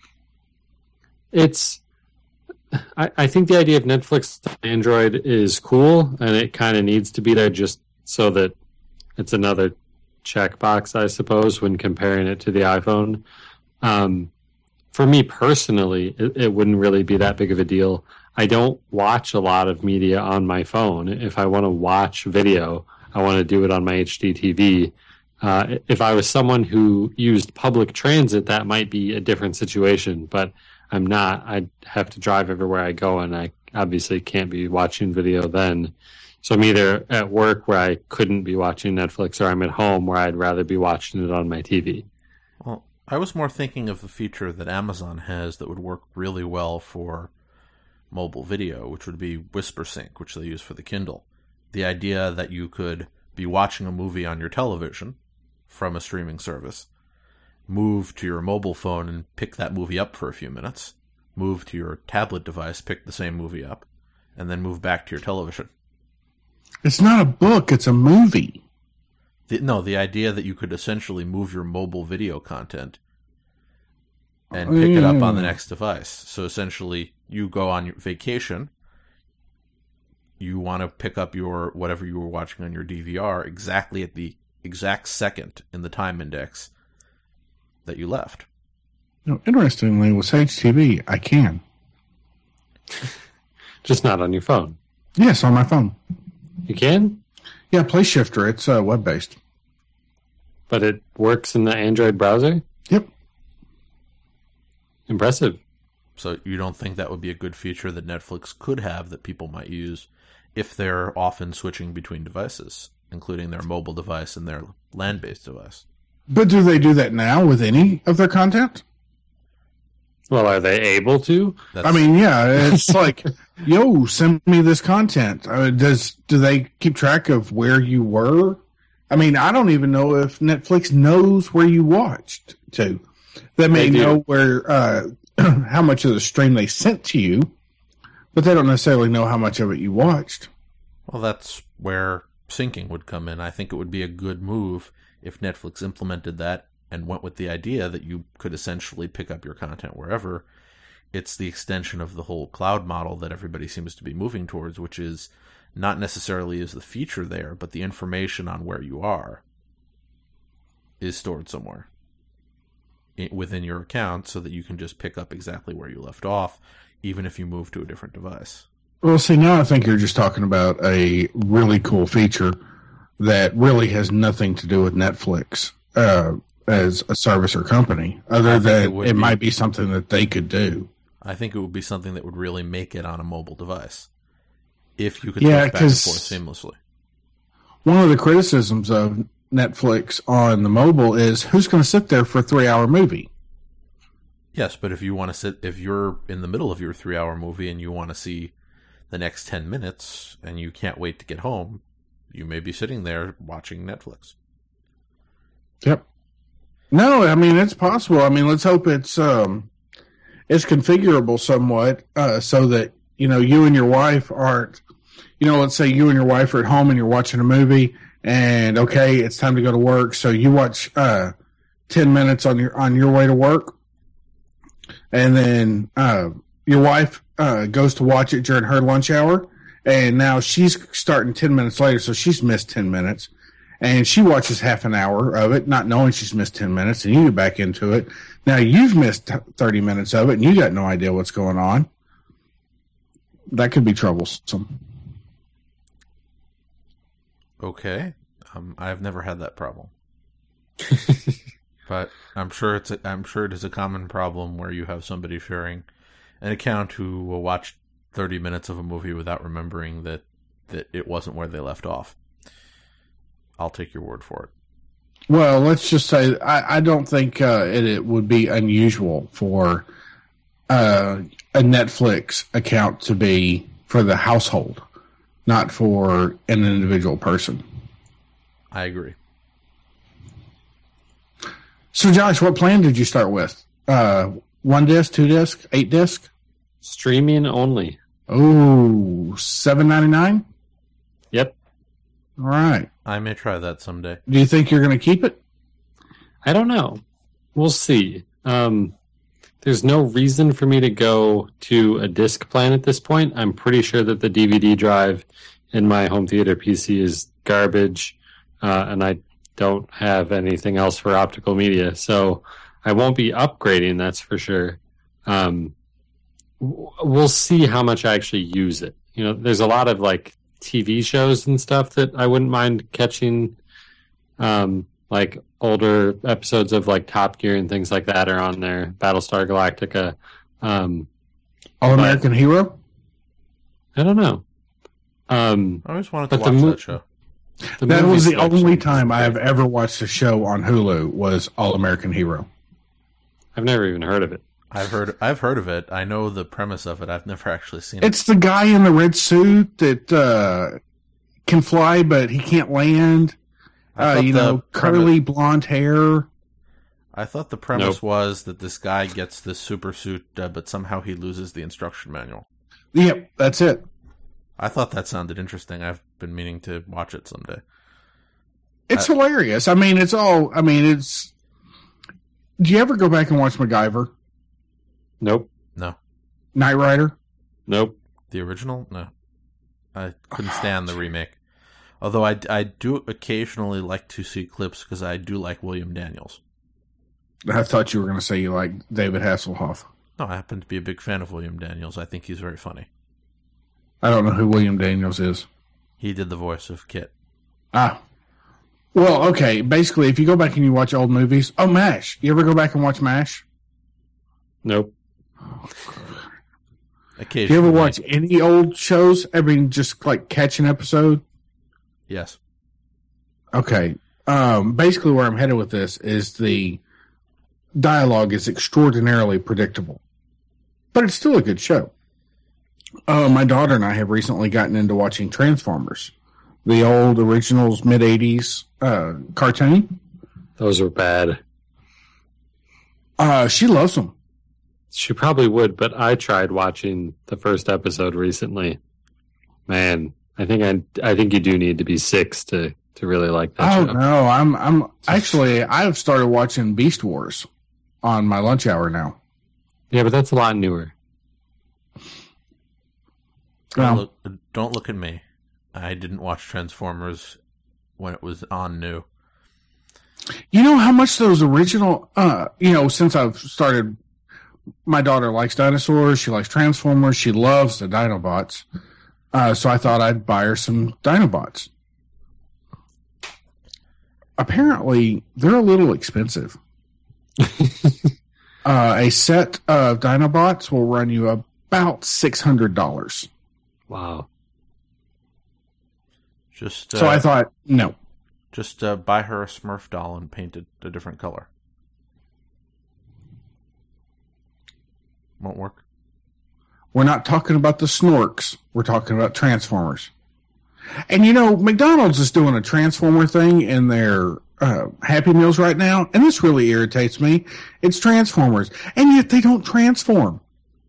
think the idea of Netflix on Android is cool, and it kind of needs to be there just so that it's another checkbox, I suppose, when comparing it to the iPhone. For me personally, it wouldn't really be that big of a deal. I don't watch a lot of media on my phone. If I want to watch video, I want to do it on my HD TV. If I was someone who used public transit, that might be a different situation, but I'm not. I'd have to drive everywhere I go, and I obviously can't be watching video then. So I'm either at work where I couldn't be watching Netflix, or I'm at home where I'd rather be watching it on my TV. Well, I was more thinking of the feature that Amazon has that would work really well for mobile video, which would be WhisperSync, which they use for the Kindle. The idea that you could be watching a movie on your television from a streaming service, move to your mobile phone and pick that movie up for a few minutes, move to your tablet device, pick the same movie up, and then move back to your television. It's not a book, it's a movie. The idea that you could essentially move your mobile video content and pick it up on the next device. So essentially, you go on your vacation, you want to pick up your whatever you were watching on your DVR exactly at the exact second in the time index that you left. Interestingly, with Sage TV, I can. Just not on your phone. Yes, on my phone. You can? Yeah, Play Shifter. It's web-based. But it works in the Android browser? Yep. Impressive. So you don't think that would be a good feature that Netflix could have that people might use if they're often switching between devices, including their mobile device and their land-based device? But do they do that now with any of their content? Well, are they able to? I mean, yeah, it's like, yo, send me this content. Do they keep track of where you were? I mean, I don't even know if Netflix knows where you watched to. They may know where, how much of the stream they sent to you, but they don't necessarily know how much of it you watched. Well, that's where syncing would come in. I think it would be a good move if Netflix implemented that and went with the idea that you could essentially pick up your content wherever. It's the extension of the whole cloud model that everybody seems to be moving towards, which is not necessarily is the feature there, but the information on where you are is stored somewhere within your account so that you can just pick up exactly where you left off, even if you move to a different device. Well, see, now I think you're just talking about a really cool feature that really has nothing to do with Netflix as a service or company, other than it might be something that they could do. I think it would be something that would really make it on a mobile device if you could switch back and forth seamlessly. One of the criticisms of Netflix on the mobile is who's going to sit there for a 3-hour movie? Yes, but if you're in the middle of your 3-hour movie and you want to see the next 10 minutes and you can't wait to get home, you may be sitting there watching Netflix. Yep. No, I mean, it's possible. I mean, let's hope it's configurable somewhat so that, you and your wife aren't, let's say you and your wife are at home and you're watching a movie and, okay, it's time to go to work. So you watch 10 minutes on your way to work. And then your wife goes to watch it during her lunch hour. And now she's starting 10 minutes later, so she's missed 10 minutes. And she watches half an hour of it, not knowing she's missed 10 minutes, and you get back into it. Now you've missed 30 minutes of it, and you got no idea what's going on. That could be troublesome. Okay. I've never had that problem. But I'm sure it is a common problem where you have somebody sharing an account who will watch 30 minutes of a movie without remembering that it wasn't where they left off. I'll take your word for it. Well, let's just say I don't think it would be unusual for a Netflix account to be for the household, not for an individual person. I agree. So, Josh, what plan did you start with? 1 disc, 2 disc, 8 disc? Streaming only. Oh, $7.99? Yep. All right. I may try that someday. Do you think you're going to keep it? I don't know. We'll see. There's no reason for me to go to a disc plan at this point. I'm pretty sure that the DVD drive in my home theater PC is garbage, and I don't have anything else for optical media, so I won't be upgrading, that's for sure. We'll see how much I actually use it. There's a lot of TV shows and stuff that I wouldn't mind catching, like older episodes of Top Gear and things like that are on there. Battlestar Galactica. All-American Hero? I don't know. I always wanted to watch that show. That was the only time I have ever watched a show on Hulu was All-American Hero. I've never even heard of it. I've heard of it. I know the premise of it. I've never actually seen it. It's the guy in the red suit that can fly, but he can't land. Curly blonde hair. I thought the premise was that this guy gets this super suit, but somehow he loses the instruction manual. Yep, that's it. I thought that sounded interesting. I've been meaning to watch it someday. It's hilarious. I mean, it's... Do you ever go back and watch MacGyver? Nope. No. Knight Rider? Nope. The original? No. I couldn't stand the remake. Although I do occasionally like to see clips because I do like William Daniels. I thought you were going to say you like David Hasselhoff. No, I happen to be a big fan of William Daniels. I think he's very funny. I don't know who William Daniels is. He did the voice of Kit. Ah. Well, okay. Basically, if you go back and you watch old movies... Oh, MASH. You ever go back and watch MASH? Nope. Occasionally. Do you ever watch any old shows? I mean, just like catch an episode? Yes. Okay. Basically, where I'm headed with this is the dialogue is extraordinarily predictable. But it's still a good show. My daughter and I have recently gotten into watching Transformers. The old originals, mid-'80s cartoon. Those are bad. She loves them. She probably would, but I tried watching the first episode recently. Man, I think you do need to be 6 to really like that show. Oh no, I'm actually I've started watching Beast Wars on my lunch hour now. Yeah, but that's a lot newer. Don't look at me. I didn't watch Transformers when it was on new. You know how much those original, since I've started, my daughter likes dinosaurs, she likes Transformers, she loves the Dinobots. So I thought I'd buy her some Dinobots. Apparently, they're a little expensive. A set of Dinobots will run you about $600. Wow. So I thought, no. Just buy her a Smurf doll and paint it a different color. Won't work. We're not talking about the Snorks. We're talking about Transformers. And McDonald's is doing a Transformer thing in their Happy Meals right now, and this really irritates me. It's Transformers, and yet they don't transform.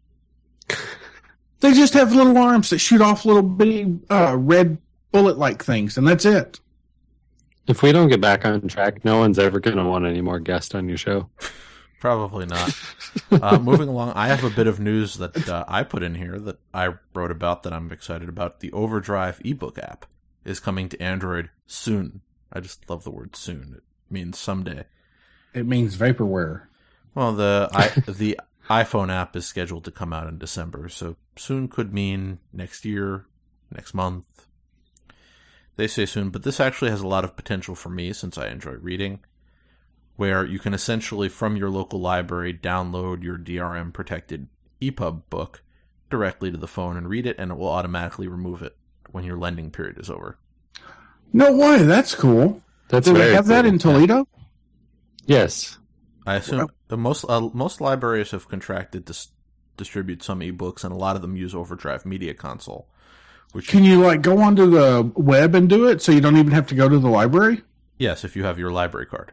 They just have little arms that shoot off little bitty red bullet-like things, and that's it. If we don't get back on track, no one's ever going to want any more guests on your show. Probably not. Moving along, I have a bit of news that I put in here that I wrote about that I'm excited about. The Overdrive ebook app is coming to Android soon. I just love the word soon. It means someday. It means vaporware. Well, the iPhone app is scheduled to come out in December, so soon could mean next year, next month. They say soon, but this actually has a lot of potential for me since I enjoy reading, where you can essentially, from your local library, download your DRM-protected EPUB book directly to the phone and read it, and it will automatically remove it when your lending period is over. No way, that's cool. Do they have that in Toledo? Yes. I assume most libraries have contracted to distribute some ebooks, and a lot of them use Overdrive Media Console. Can you go onto the web and do it so you don't even have to go to the library? Yes, if you have your library card.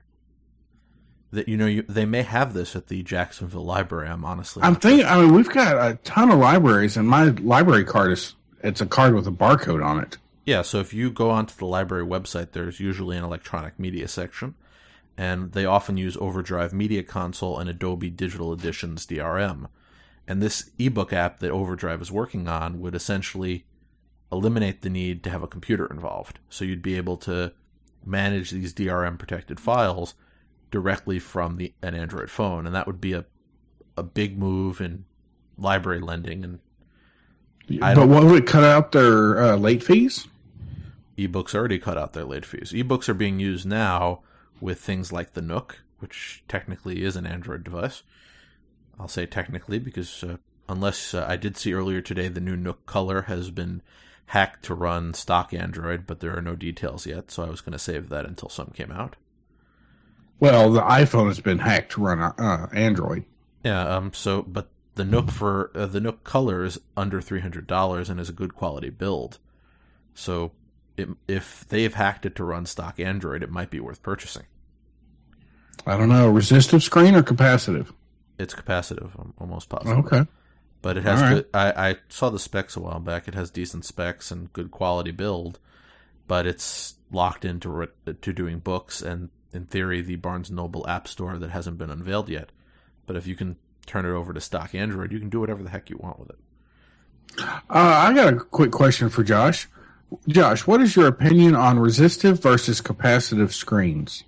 They may have this at the Jacksonville Library. We've got a ton of libraries, and my library card it's a card with a barcode on it. Yeah, so if you go onto the library website, there's usually an electronic media section, and they often use Overdrive Media Console and Adobe Digital Edition's DRM. And this ebook app that Overdrive is working on would essentially eliminate the need to have a computer involved. So you'd be able to manage these DRM-protected files directly from an Android phone, and that would be a big move in library lending. But what would it cut out their late fees? Ebooks already cut out their late fees. Ebooks are being used now with things like the Nook, which technically is an Android device. I'll say technically because unless I did see earlier today the new Nook Color has been hacked to run stock Android, but there are no details yet, so I was going to save that until some came out. Well, the iPhone has been hacked to run Android. Yeah. But the Nook the Nook Color is under $300 and is a good quality build. So, if they've hacked it to run stock Android, it might be worth purchasing. I don't know, resistive screen or capacitive? It's capacitive, I'm almost positive. Okay. But it has All right. good. I saw the specs a while back. It has decent specs and good quality build, but it's locked into doing books and, in theory, the Barnes & Noble App Store that hasn't been unveiled yet. But if you can turn it over to stock Android, you can do whatever the heck you want with it. I got a quick question for Josh. Josh, what is your opinion on resistive versus capacitive screens?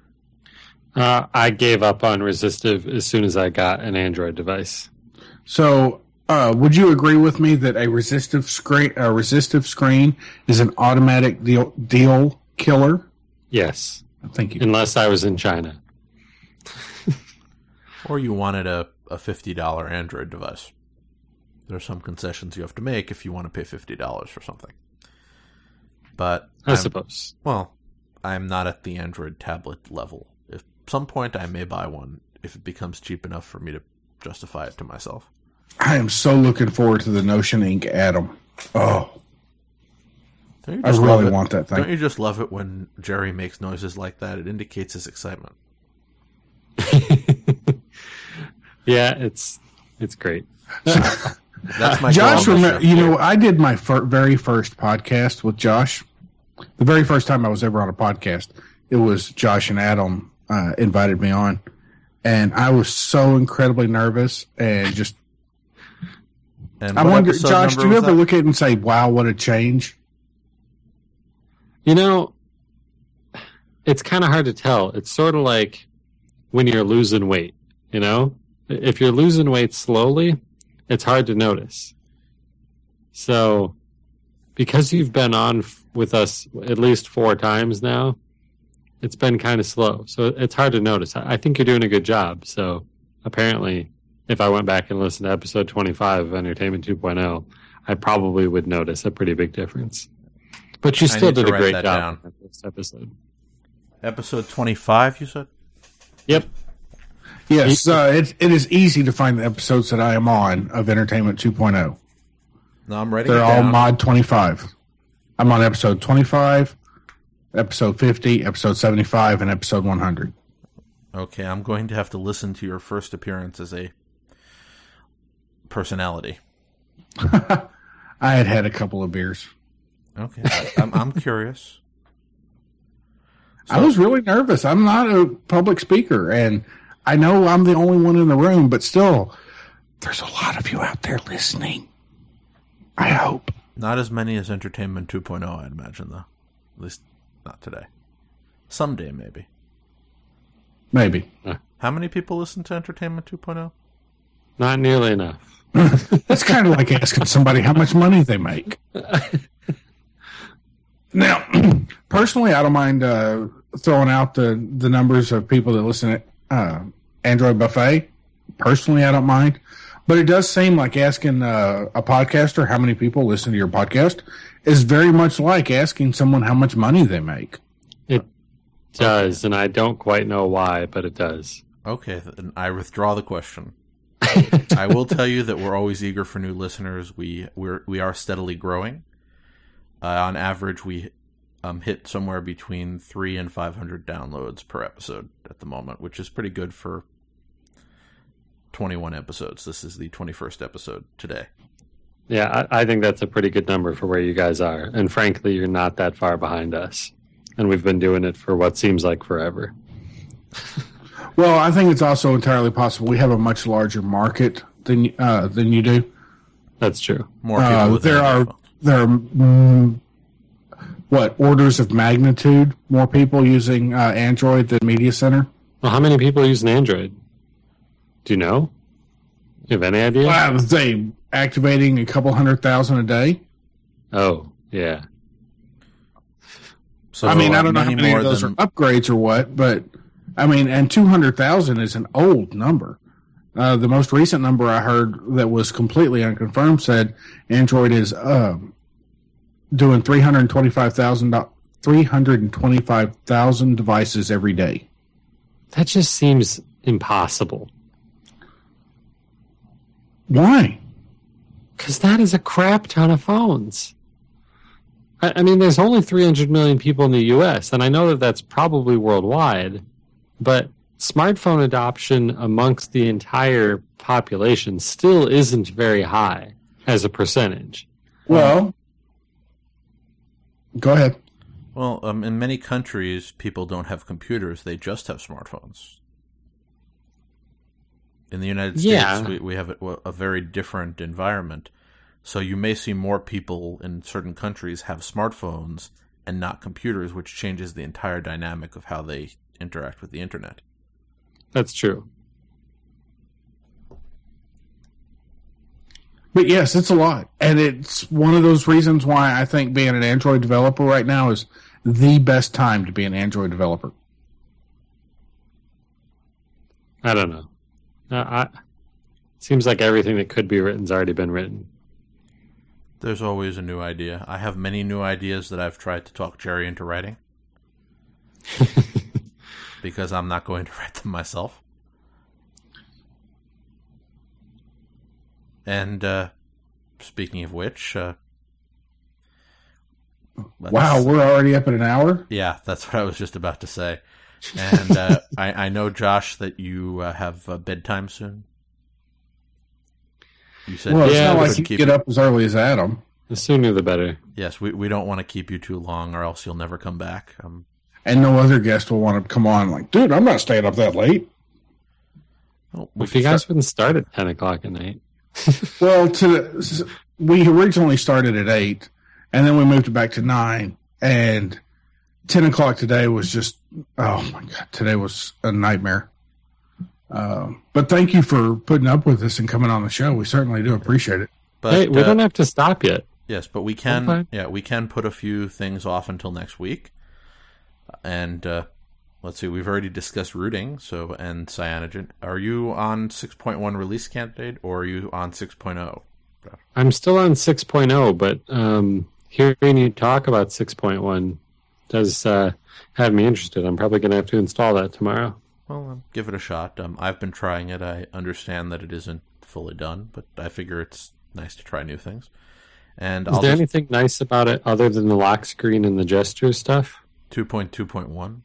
I gave up on resistive as soon as I got an Android device. So, would you agree with me that a resistive screen is an automatic deal killer? Yes. Thank you. Unless I was in China. Or you wanted a $50 Android device. There are some concessions you have to make if you want to pay $50 for something. But I suppose. Well, I'm not at the Android tablet level. At some point, I may buy one if it becomes cheap enough for me to justify it to myself. I am so looking forward to the Notion Ink Atom. Oh, I really want that thing. Don't you just love it when Jerry makes noises like that? It indicates his excitement. Yeah, it's great. That's my Josh. I did my very first podcast with Josh. The very first time I was ever on a podcast, it was Josh and Adam invited me on, and I was so incredibly nervous and just. And I wonder, Josh, do you ever look at it and say, "Wow, what a change"? You know, it's kind of hard to tell. It's sort of like when you're losing weight. You know, if you're losing weight slowly, it's hard to notice. So, because you've been on with us at least 4 times now, it's been kind of slow. So it's hard to notice. I think you're doing a good job. So apparently, if I went back and listened to episode 25 of Entertainment 2.0, I probably would notice a pretty big difference. But you still did a great job on this episode. Episode 25, you said? Yep. Yes, it is easy to find the episodes that I am on of Entertainment 2.0. No, I'm writing They're it all down. Mod 25. I'm on episode 25, episode 50, episode 75, and episode 100. Okay, I'm going to have to listen to your first appearance as a personality. I had a couple of beers. Okay, I'm curious. I was really nervous. I'm not a public speaker, and I know I'm the only one in the room, but still, there's a lot of you out there listening. I hope. Not as many as Entertainment 2.0, I'd imagine, though. At least not today. Someday, maybe. Maybe. How many people listen to Entertainment 2.0? Not nearly enough. That's kind of like asking somebody how much money they make. Now, personally, I don't mind throwing out the numbers of people that listen to Android Buffet. Personally, I don't mind. But it does seem like asking a podcaster how many people listen to your podcast is very much like asking someone how much money they make. It does, and I don't quite know why, but it does. Okay, then I withdraw the question. I will tell you that we're always eager for new listeners. We are steadily growing. On average, we hit somewhere between 300 and 500 downloads per episode at the moment, which is pretty good for 21 episodes. This is the 21st episode today. Yeah, I think that's a pretty good number for where you guys are. And frankly, you're not that far behind us. And we've been doing it for what seems like forever. Well, I think it's also entirely possible we have a much larger market than you do. That's true. More people with there are what, orders of magnitude more people using Android than Media Center? Well, how many people use an Android? Do you know? Do you have any idea? Wow, they activating a couple 100,000 a day. Oh, yeah. So I mean, I don't know how many of those are upgrades or what, but I mean, and 200,000 is an old number. The most recent number I heard that was completely unconfirmed said Android is doing 325,000 devices every day. That just seems impossible. Why? Because that is a crap ton of phones. I mean, there's only 300 million people in the U.S., and I know that that's probably worldwide, but smartphone adoption amongst the entire population still isn't very high as a percentage. Well, go ahead. Well, in many countries, people don't have computers; they just have smartphones. In the United States, we have a very different environment. So you may see more people in certain countries have smartphones and not computers, which changes the entire dynamic of how they interact with the internet. That's true. But yes, it's a lot. And it's one of those reasons why I think being an Android developer right now is the best time to be an Android developer. I don't know. Seems like everything that could be written's already been written. There's always a new idea. I have many new ideas that I've tried to talk Jerry into writing. Because I'm not going to write them myself. And speaking of which... wow, we're already up at an hour? Yeah, that's what I was just about to say. And I know, Josh, that you have bedtime soon. You said, well, it's not like you get up as early as Adam. The sooner the better. Yes, we don't want to keep you too long, or else you'll never come back. And no other guest will want to come on like, dude, I'm not staying up that late. Well, if you guys wouldn't start at 10 o'clock at night. Well, we originally started at 8, and then we moved it back to 9, and 10 o'clock today was just, oh my God, today was a nightmare. But thank you for putting up with us and coming on the show. We certainly do appreciate it. But, hey, we don't have to stop yet. Yes, but we can. Yeah, we can put a few things off until next week. And let's see, we've already discussed routing, and Cyanogen. Are you on 6.1 release candidate, or are you on 6.0? I'm still on 6.0, but hearing you talk about 6.1 does have me interested. I'm probably going to have to install that tomorrow. Well, give it a shot. I've been trying it. I understand that it isn't fully done, but I figure it's nice to try new things. And is there anything nice about it other than the lock screen and the gesture stuff? 2.2.1.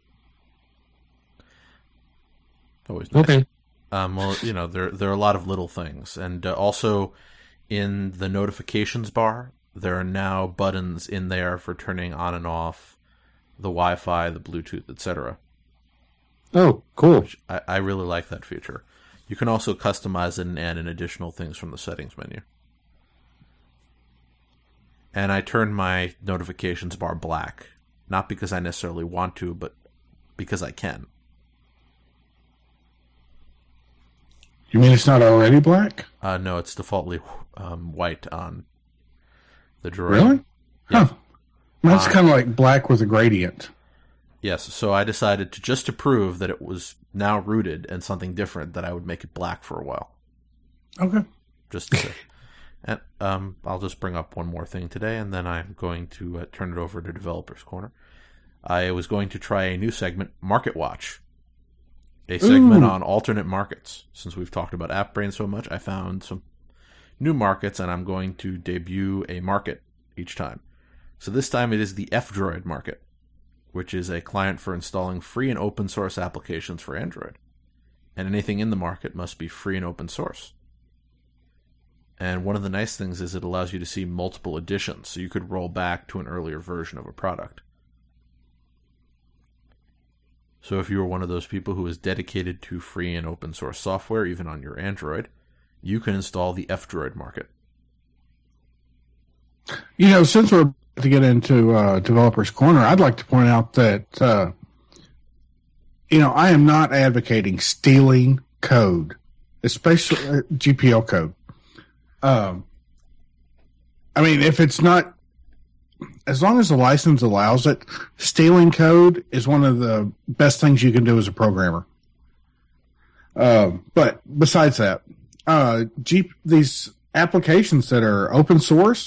Always nice. Okay. Well, there are a lot of little things, and also in the notifications bar, there are now buttons in there for turning on and off the Wi-Fi, the Bluetooth, etc. Oh, cool. I really like that feature. You can also customize it and add in additional things from the settings menu. And I turned my notifications bar black. Not because I necessarily want to, but because I can. You mean it's not already black? No, it's defaultly white on the Droid. Really? Yeah. Huh. That's kind of like black with a gradient. Yes, so I decided to prove that it was now rooted and something different, that I would make it black for a while. Okay. Just to say. And I'll just bring up one more thing today, and then I'm going to turn it over to Developers Corner. I was going to try a new segment, Market Watch. A segment on alternate markets. Since we've talked about AppBrain so much, I found some new markets, and I'm going to debut a market each time. So this time it is the F-Droid market, which is a client for installing free and open source applications for Android. And anything in the market must be free and open source. And one of the nice things is it allows you to see multiple editions, so you could roll back to an earlier version of a product. So if you were one of those people who is dedicated to free and open source software, even on your Android, you can install the F-Droid market. Since we're about to get into Developers Corner, I'd like to point out that, I am not advocating stealing code, especially GPL code. If it's not, as long as the license allows it, stealing code is one of the best things you can do as a programmer. But besides that, these applications that are open source,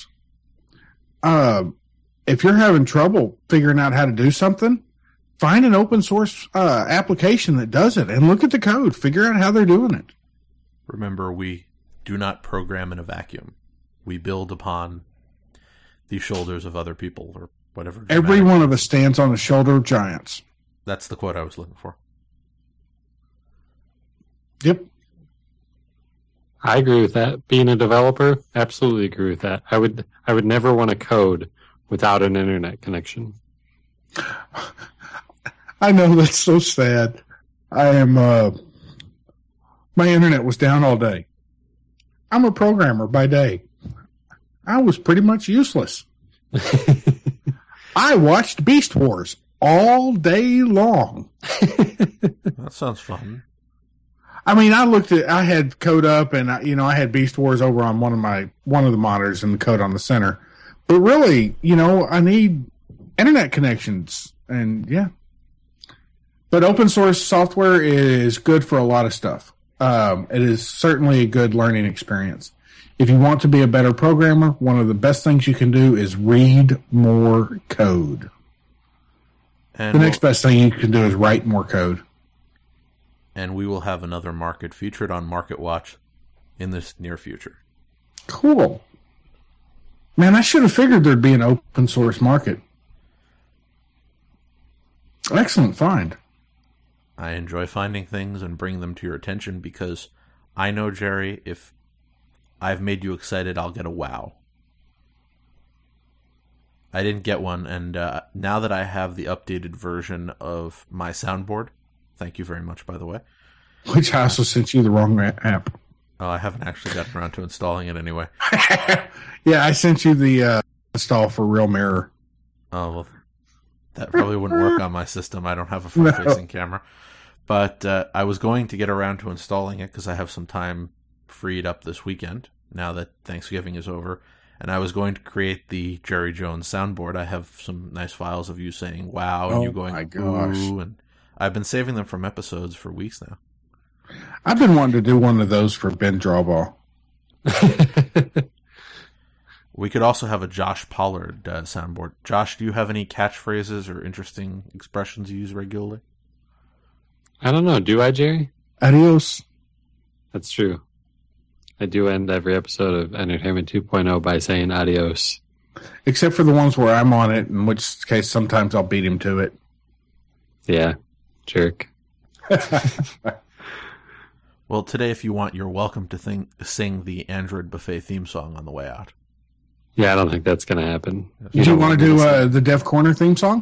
if you're having trouble figuring out how to do something, find an open source application that does it and look at the code, figure out how they're doing it. Remember, we do not program in a vacuum. We build upon the shoulders of other people, or whatever. Every one of us stands on the shoulder of giants. That's the quote I was looking for. Yep. I agree with that. Being a developer, absolutely agree with that. I would never want to code without an internet connection. I know, that's so sad. I am, my internet was down all day. I'm a programmer by day. I was pretty much useless. I watched Beast Wars all day long. That sounds fun. I mean, I had code up and, I had Beast Wars over on one of the monitors and the code on the center. But really, I need internet connections and yeah. But open source software is good for a lot of stuff. It is certainly a good learning experience. If you want to be a better programmer, one of the best things you can do is read more code. And the next best thing you can do is write more code. And we will have another market featured on Market Watch in this near future. Cool. Man, I should have figured there'd be an open source market. Excellent find. I enjoy finding things and bring them to your attention because I know, Jerry, if I've made you excited, I'll get a wow. I didn't get one, and now that I have the updated version of my soundboard, thank you very much, by the way. Which I also sent you the wrong app. Oh, I haven't actually gotten around to installing it anyway. Yeah, I sent you the install for Real Mirror. Oh, well, that probably wouldn't work on my system. I don't have a front-facing camera. But I was going to get around to installing it because I have some time freed up this weekend, now that Thanksgiving is over. And I was going to create the Jerry Jones soundboard. I have some nice files of you saying, wow, and you going, my gosh. ooh. And I've been saving them from episodes for weeks now. I've been wanting to do one of those for Ben Drawball. We could also have a Josh Pollard soundboard. Josh, do you have any catchphrases or interesting expressions you use regularly? I don't know. Do I, Jerry? Adios. That's true. I do end every episode of Entertainment 2.0 by saying adios. Except for the ones where I'm on it, in which case sometimes I'll beat him to it. Yeah, jerk. Well, today, if you want, you're welcome to sing the Android Buffet theme song on the way out. Yeah, I don't think that's going to happen. Do you want to do the Dev Corner theme song?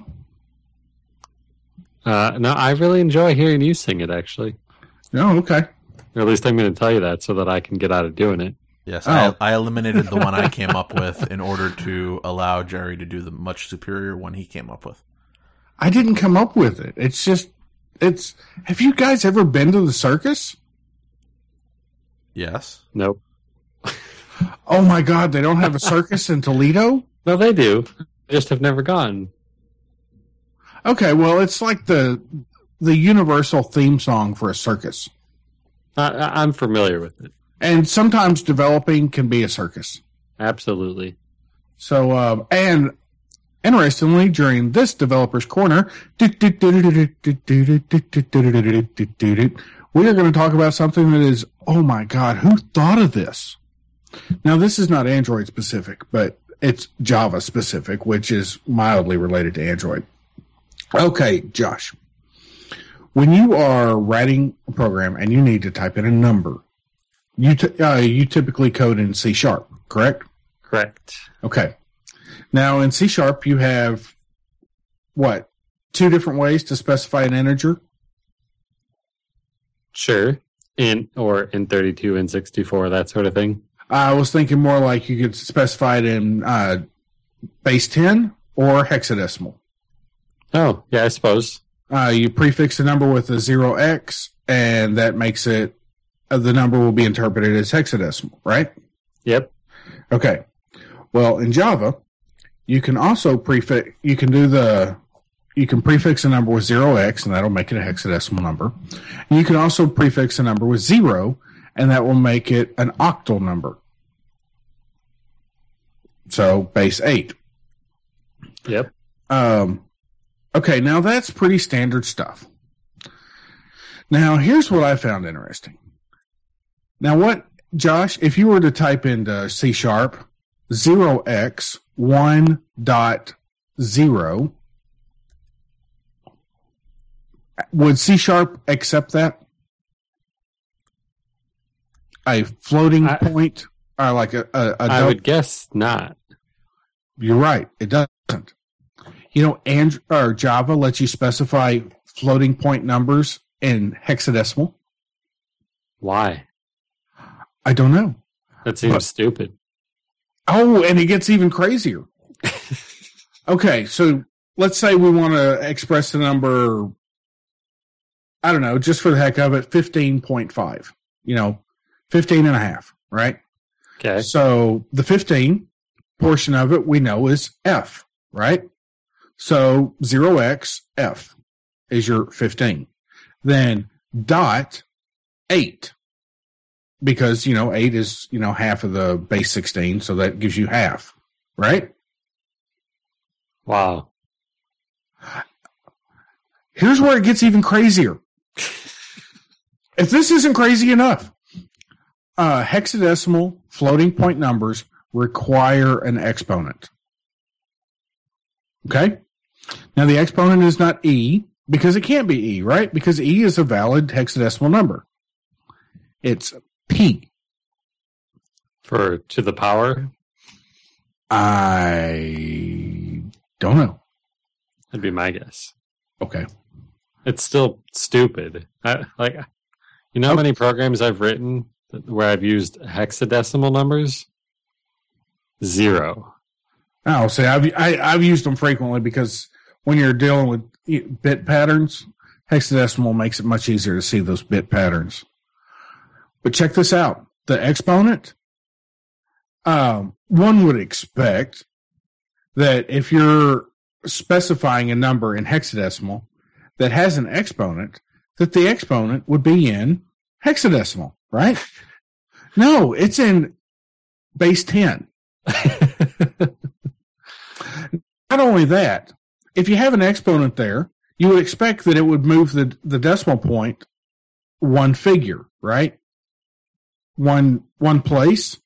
No, I really enjoy hearing you sing it, actually. Oh, okay. Or at least I'm going to tell you that so that I can get out of doing it. Yes, I eliminated the one I came up with in order to allow Jerry to do the much superior one he came up with. I didn't come up with it. Have you guys ever been to the circus? Yes. Nope. Oh my God, they don't have a circus in Toledo? No, they do. Just have never gone. Okay, well, it's like the universal theme song for a circus. I'm familiar with it. And sometimes developing can be a circus. Absolutely. So, and interestingly, during this Developer's Corner, we are going to talk about something that is, oh my God, who thought of this? Now, this is not Android specific, but it's Java specific, which is mildly related to Android. Okay, Josh. When you are writing a program and you need to type in a number, you typically code in C#, correct? Correct. Okay. Now, in C# you have, what, 2 different ways to specify an integer? Sure. In 32 and 64, that sort of thing. I was thinking more like you could specify it in base 10 or hexadecimal. Oh, yeah, I suppose. You prefix the number with a 0x, and that makes it, the number will be interpreted as hexadecimal, right? Yep. Okay. Well, in Java, you can also prefix a number with 0x, and that'll make it a hexadecimal number. And you can also prefix a number with 0, and that will make it an octal number. So, base 8. Yep. Okay, now that's pretty standard stuff. Now, here's what I found interesting. Now, Josh, if you were to type into C#, 0x 1.0, would C# accept that? a floating point, or like I would guess not. You're right. It doesn't. Java lets you specify floating point numbers in hexadecimal. Why? I don't know. That seems stupid. Oh, and it gets even crazier. Okay, so let's say we want to express the number, I don't know, just for the heck of it, 15.5. 15 and a half, right? Okay. So the 15 portion of it we know is F, right? So 0x F is your 15. Then dot 8, because 8 is half of the base 16, so that gives you half, right? Wow. Here's where it gets even crazier. If this isn't crazy enough, hexadecimal floating point numbers require an exponent. Okay? Now the exponent is not E, because it can't be E, right? Because E is a valid hexadecimal number. It's P. To the power? I don't know. That'd be my guess. Okay. It's still stupid. How many programs I've written where I've used hexadecimal numbers? 0. Oh, see, I've used them frequently because when you're dealing with bit patterns, hexadecimal makes it much easier to see those bit patterns. But check this out. The exponent, one would expect that if you're specifying a number in hexadecimal that has an exponent, that the exponent would be in hexadecimal, right? No, it's in base 10. Not only that, if you have an exponent there, you would expect that it would move the decimal point one figure, right? One place.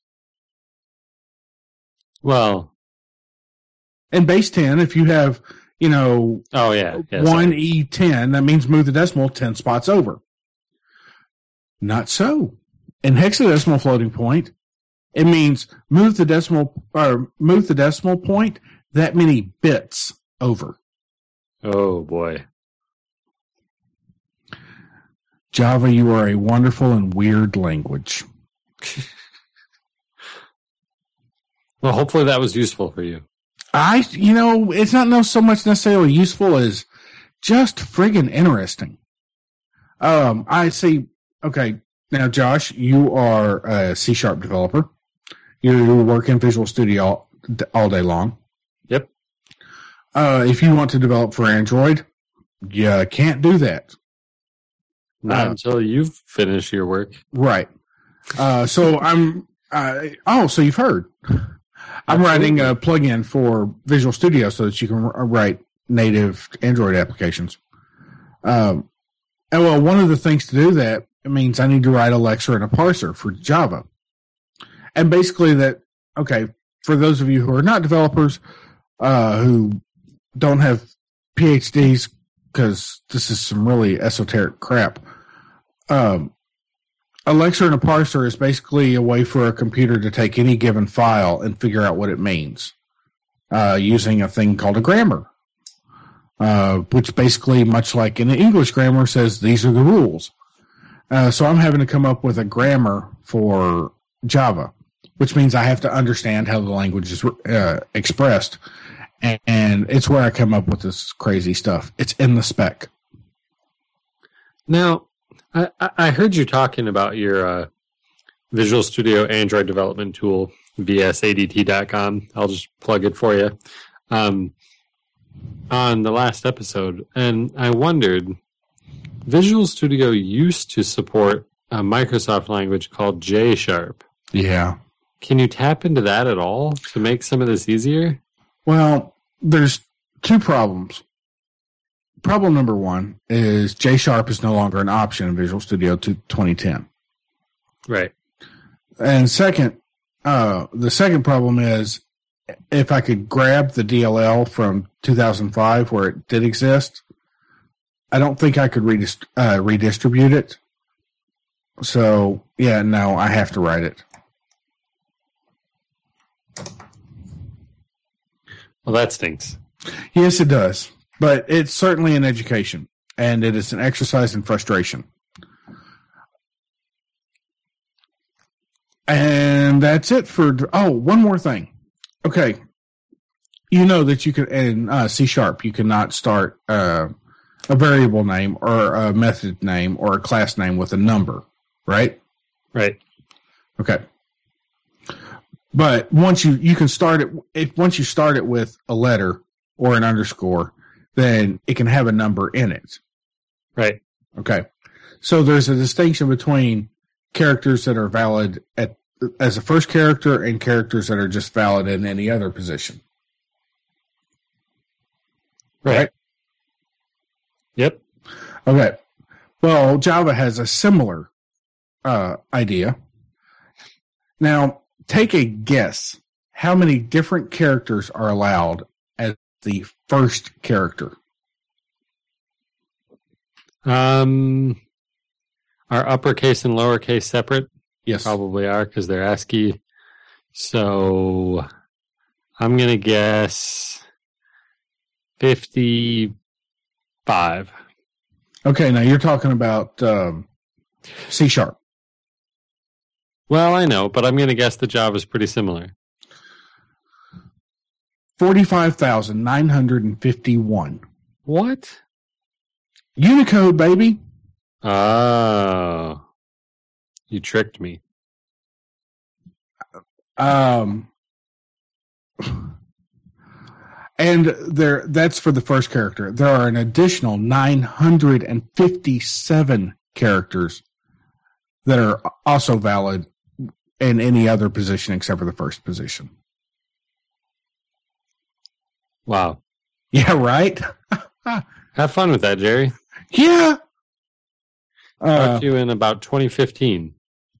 Well, in base 10, if you have, oh yeah, 1E10, that means move the decimal 10 spots over. Not so. In hexadecimal floating point, it means move the decimal point that many bits over. Oh boy. Java, you are a wonderful and weird language. Well, hopefully that was useful for you. It's not so much necessarily useful as just friggin' interesting. I see. Okay. Now, Josh, you are a C# developer. You work in Visual Studio all day long. Yep. If you want to develop for Android, you can't do that. Not until you've finished your work. Right. So you've heard. I'm writing a plugin for Visual Studio so that you can write native Android applications. One of the things to do that, it means I need to write a lexer and a parser for Java. And basically for those of you who are not developers, who don't have PhDs, because this is some really esoteric crap, a lexer and a parser is basically a way for a computer to take any given file and figure out what it means, using a thing called a grammar, which basically, much like in the English grammar, says these are the rules. So I'm having to come up with a grammar for Java, which means I have to understand how the language is expressed. And it's where I come up with this crazy stuff. It's in the spec. Now, I heard you talking about your Visual Studio Android development tool, vsadt.com. I'll just plug it for you. On the last episode, and I wondered, Visual Studio used to support a Microsoft language called J#. Yeah. Can you tap into that at all to make some of this easier? Well, there's two problems. Problem number one is J# is no longer an option in Visual Studio 2010. Right. And second, the second problem is if I could grab the DLL from 2005 where it did exist, I don't think I could redistribute it So, yeah, no, I have to write it. Well, that stinks. Yes, it does. But it's certainly an education, and it is an exercise in frustration. And that's it for... Oh, one more thing. Okay. You know that you can, in C#, you cannot start a variable name or a method name or a class name with a number, right? Right. Okay. But once you can start it, once you start it with a letter or an underscore, then it can have a number in it. Right. Okay. So there's a distinction between characters that are valid as a first character and characters that are just valid in any other position. Right? Yep. Okay. Well, Java has a similar idea. Now, take a guess. How many different characters are allowed as the first character? Are uppercase and lowercase separate? Yes. Probably are because they're ASCII. So I'm going to guess 55. Okay, now you're talking about C#. Well, I know, but I'm going to guess the Java is pretty similar. 45,951. What? Unicode, baby. Oh. You tricked me. And that's for the first character. There are an additional 957 characters that are also valid in any other position except for the first position. Wow. Yeah, right? Have fun with that, Jerry. Yeah. Talk to you in about 2015.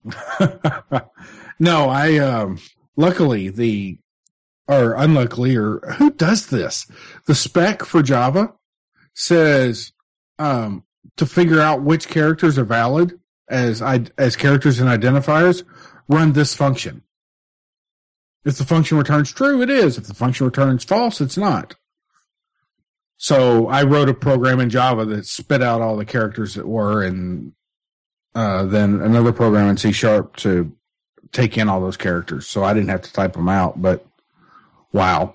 No, I luckily or unluckily, or who does this? The spec for Java says to figure out which characters are valid as characters and identifiers, run this function. If the function returns true, it is. If the function returns false, it's not. So I wrote a program in Java that spit out all the characters that were, and then another program in C# to take in all those characters. So I didn't have to type them out, but wow.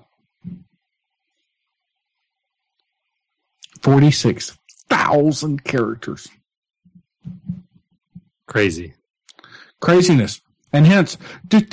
46,000 characters. Crazy. Craziness. And hence, and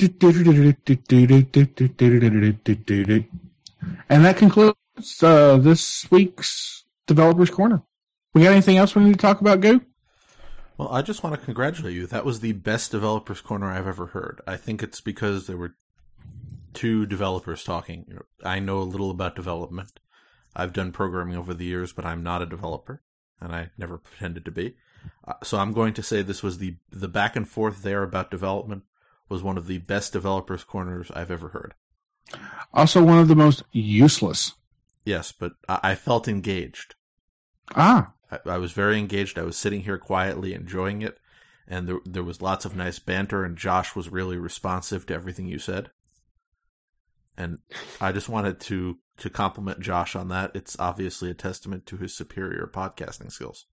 that concludes this week's Developers Corner. We got anything else we need to talk about, Goo? Well, I just want to congratulate you. That was the best Developers Corner I've ever heard. I think it's because there were two developers talking. I know a little about development. I've done programming over the years, but I'm not a developer, and I never pretended to be. So I'm going to say this was the back and forth there about development was one of the best Developers Corners I've ever heard. Also one of the most useless. Yes, but I felt engaged. I was very engaged. I was sitting here quietly enjoying it, and there was lots of nice banter, and Josh was really responsive to everything you said. And I just wanted to compliment Josh on that. It's obviously a testament to his superior podcasting skills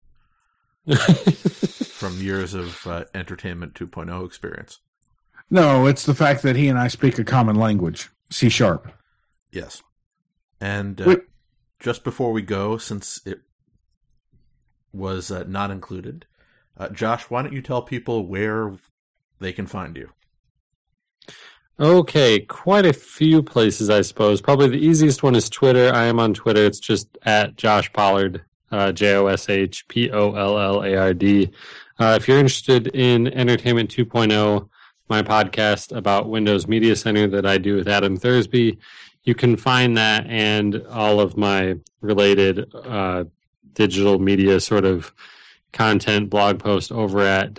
from years of Entertainment 2.0 experience. No, it's the fact that he and I speak a common language, C#. Yes. And just before we go, since it was not included, Josh, why don't you tell people where they can find you? Okay, quite a few places, I suppose. Probably the easiest one is Twitter. I am on Twitter. It's just at Josh Pollard, JoshPollard. If you're interested in Entertainment 2.0, my podcast about Windows Media Center that I do with Adam Thursby, you can find that and all of my related digital media sort of content blog post over at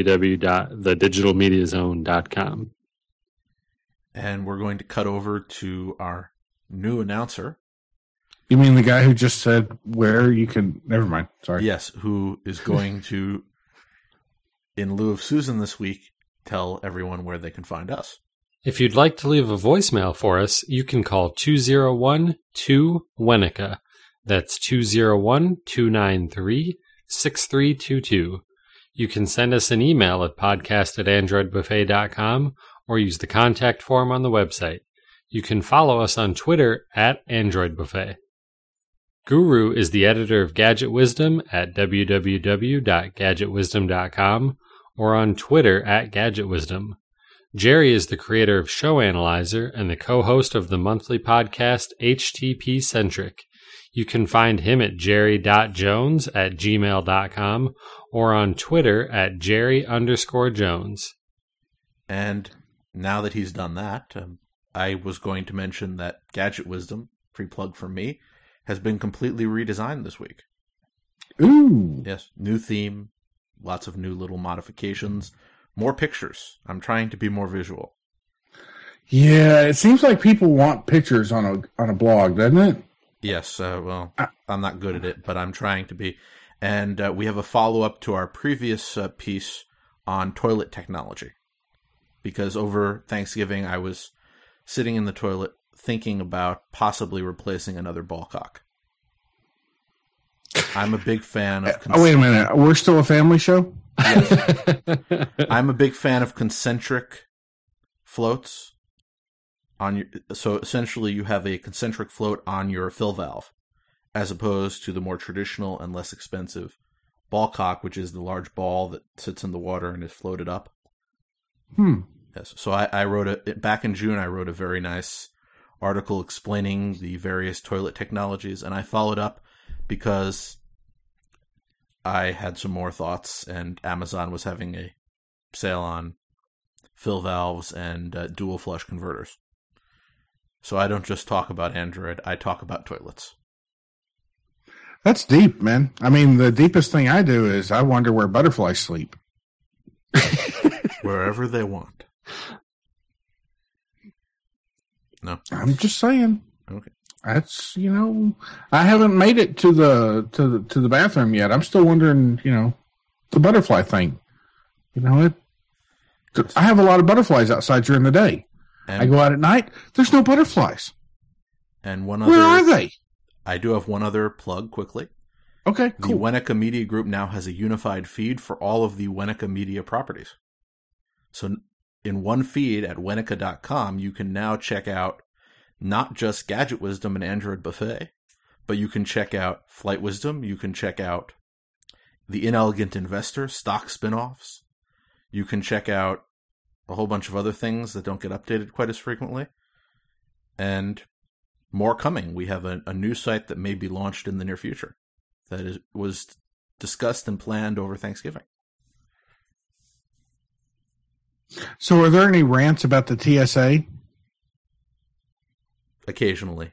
www.thedigitalmediazone.com. And we're going to cut over to our new announcer. You mean the guy who just said where you can... Never mind. Sorry. Yes, who is going to in lieu of Susan this week, tell everyone where they can find us. If you'd like to leave a voicemail for us, you can call 201-2-WENICA. That's 201-293-6322. You can send us an email at podcast@androidbuffet.com or use the contact form on the website. You can follow us on Twitter @AndroidBuffet. Guru is the editor of Gadget Wisdom at www.gadgetwisdom.com or on Twitter @GadgetWisdom. Jerry is the creator of Show Analyzer and the co-host of the monthly podcast HTP Centric. You can find him at jerry.jones@gmail.com or on Twitter @jerry_Jones. And now that he's done that, I was going to mention that Gadget Wisdom, free plug from me, has been completely redesigned this week. Ooh. Yes, new theme, lots of new little modifications, more pictures. I'm trying to be more visual. Yeah, it seems like people want pictures on a blog, doesn't it? Yes, well, I'm not good at it, but I'm trying to be. And we have a follow-up to our previous piece on toilet technology. Because over Thanksgiving, I was sitting in the toilet thinking about possibly replacing another ball cock. I'm a big fan of... wait a minute. We're still a family show? Yes. I'm a big fan of concentric floats. So essentially you have a concentric float on your fill valve, as opposed to the more traditional and less expensive ball cock, which is the large ball that sits in the water and is floated up. Yes. So I wrote back in June, I wrote a very nice article explaining the various toilet technologies, and I followed up because I had some more thoughts, and Amazon was having a sale on fill valves and dual flush converters. So I don't just talk about Android, I talk about toilets. That's deep, man. I mean, the deepest thing I do is I wonder where butterflies sleep. Wherever they want. No. I'm just saying. Okay. That's, I haven't made it to the bathroom yet. I'm still wondering, the butterfly thing. I have a lot of butterflies outside during the day. And I go out at night, there's no butterflies. And one other... Where are they? I do have one other plug quickly. Okay, cool. The Wenica Media Group now has a unified feed for all of the Wenica Media properties. So in one feed at Wenica.com, you can now check out not just Gadget Wisdom and Android Buffet, but you can check out Flight Wisdom, you can check out The Inelegant Investor, stock spinoffs. You can check out a whole bunch of other things that don't get updated quite as frequently. And more coming. We have a new site that may be launched in the near future that was discussed and planned over Thanksgiving. So are there any rants about the TSA? Occasionally.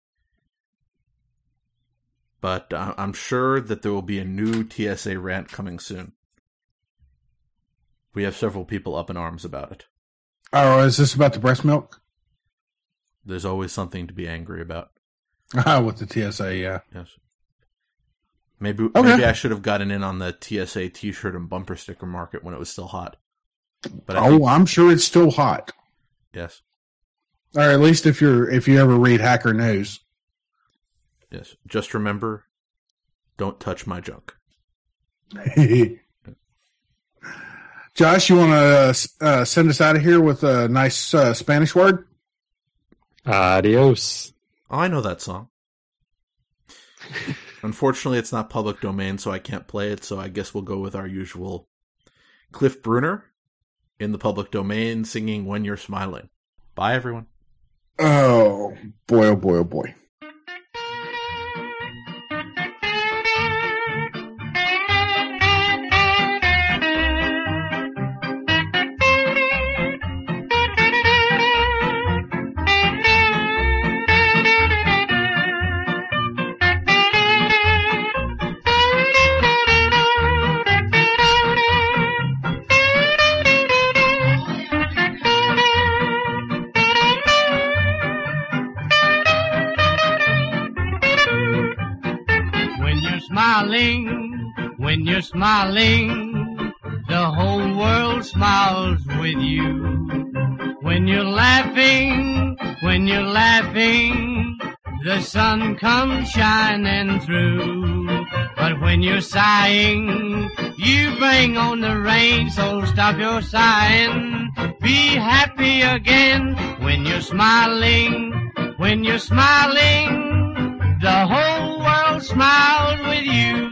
But I'm sure that there will be a new TSA rant coming soon. We have several people up in arms about it. Oh, is this about the breast milk? There's always something to be angry about. With the TSA, yeah. Yes. Maybe I should have gotten in on the TSA T-shirt and bumper sticker market when it was still hot. But I'm sure it's still hot. Yes. Or at least if you ever read Hacker News. Yes. Just remember, don't touch my junk. Josh, you want to send us out of here with a nice Spanish word? Adios. Oh, I know that song. Unfortunately, it's not public domain, so I can't play it, so I guess we'll go with our usual Cliff Bruner in the public domain singing When You're Smiling. Bye, everyone. Oh, boy, oh, boy, oh, boy. When you're smiling, the whole world smiles with you. When you're laughing, the sun comes shining through. But when you're sighing, you bring on the rain, so stop your sighing. Be happy again. When you're smiling, the whole world smiles with you.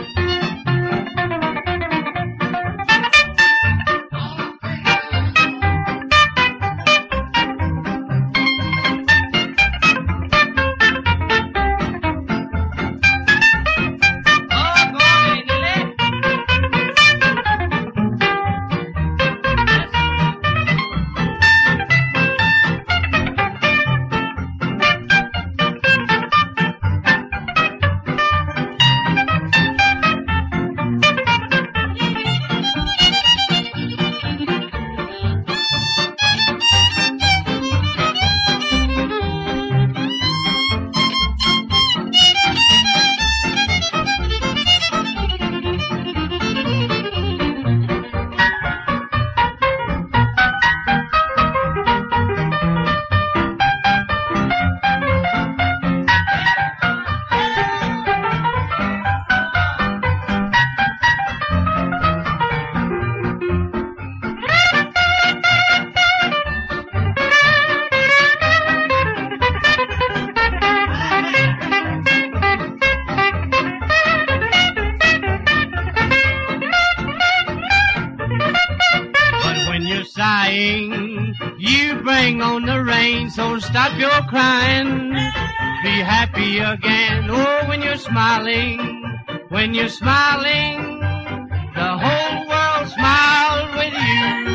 You bring on the rain, so stop your crying. Be happy again. Oh, when you're smiling, the whole world smiles with you.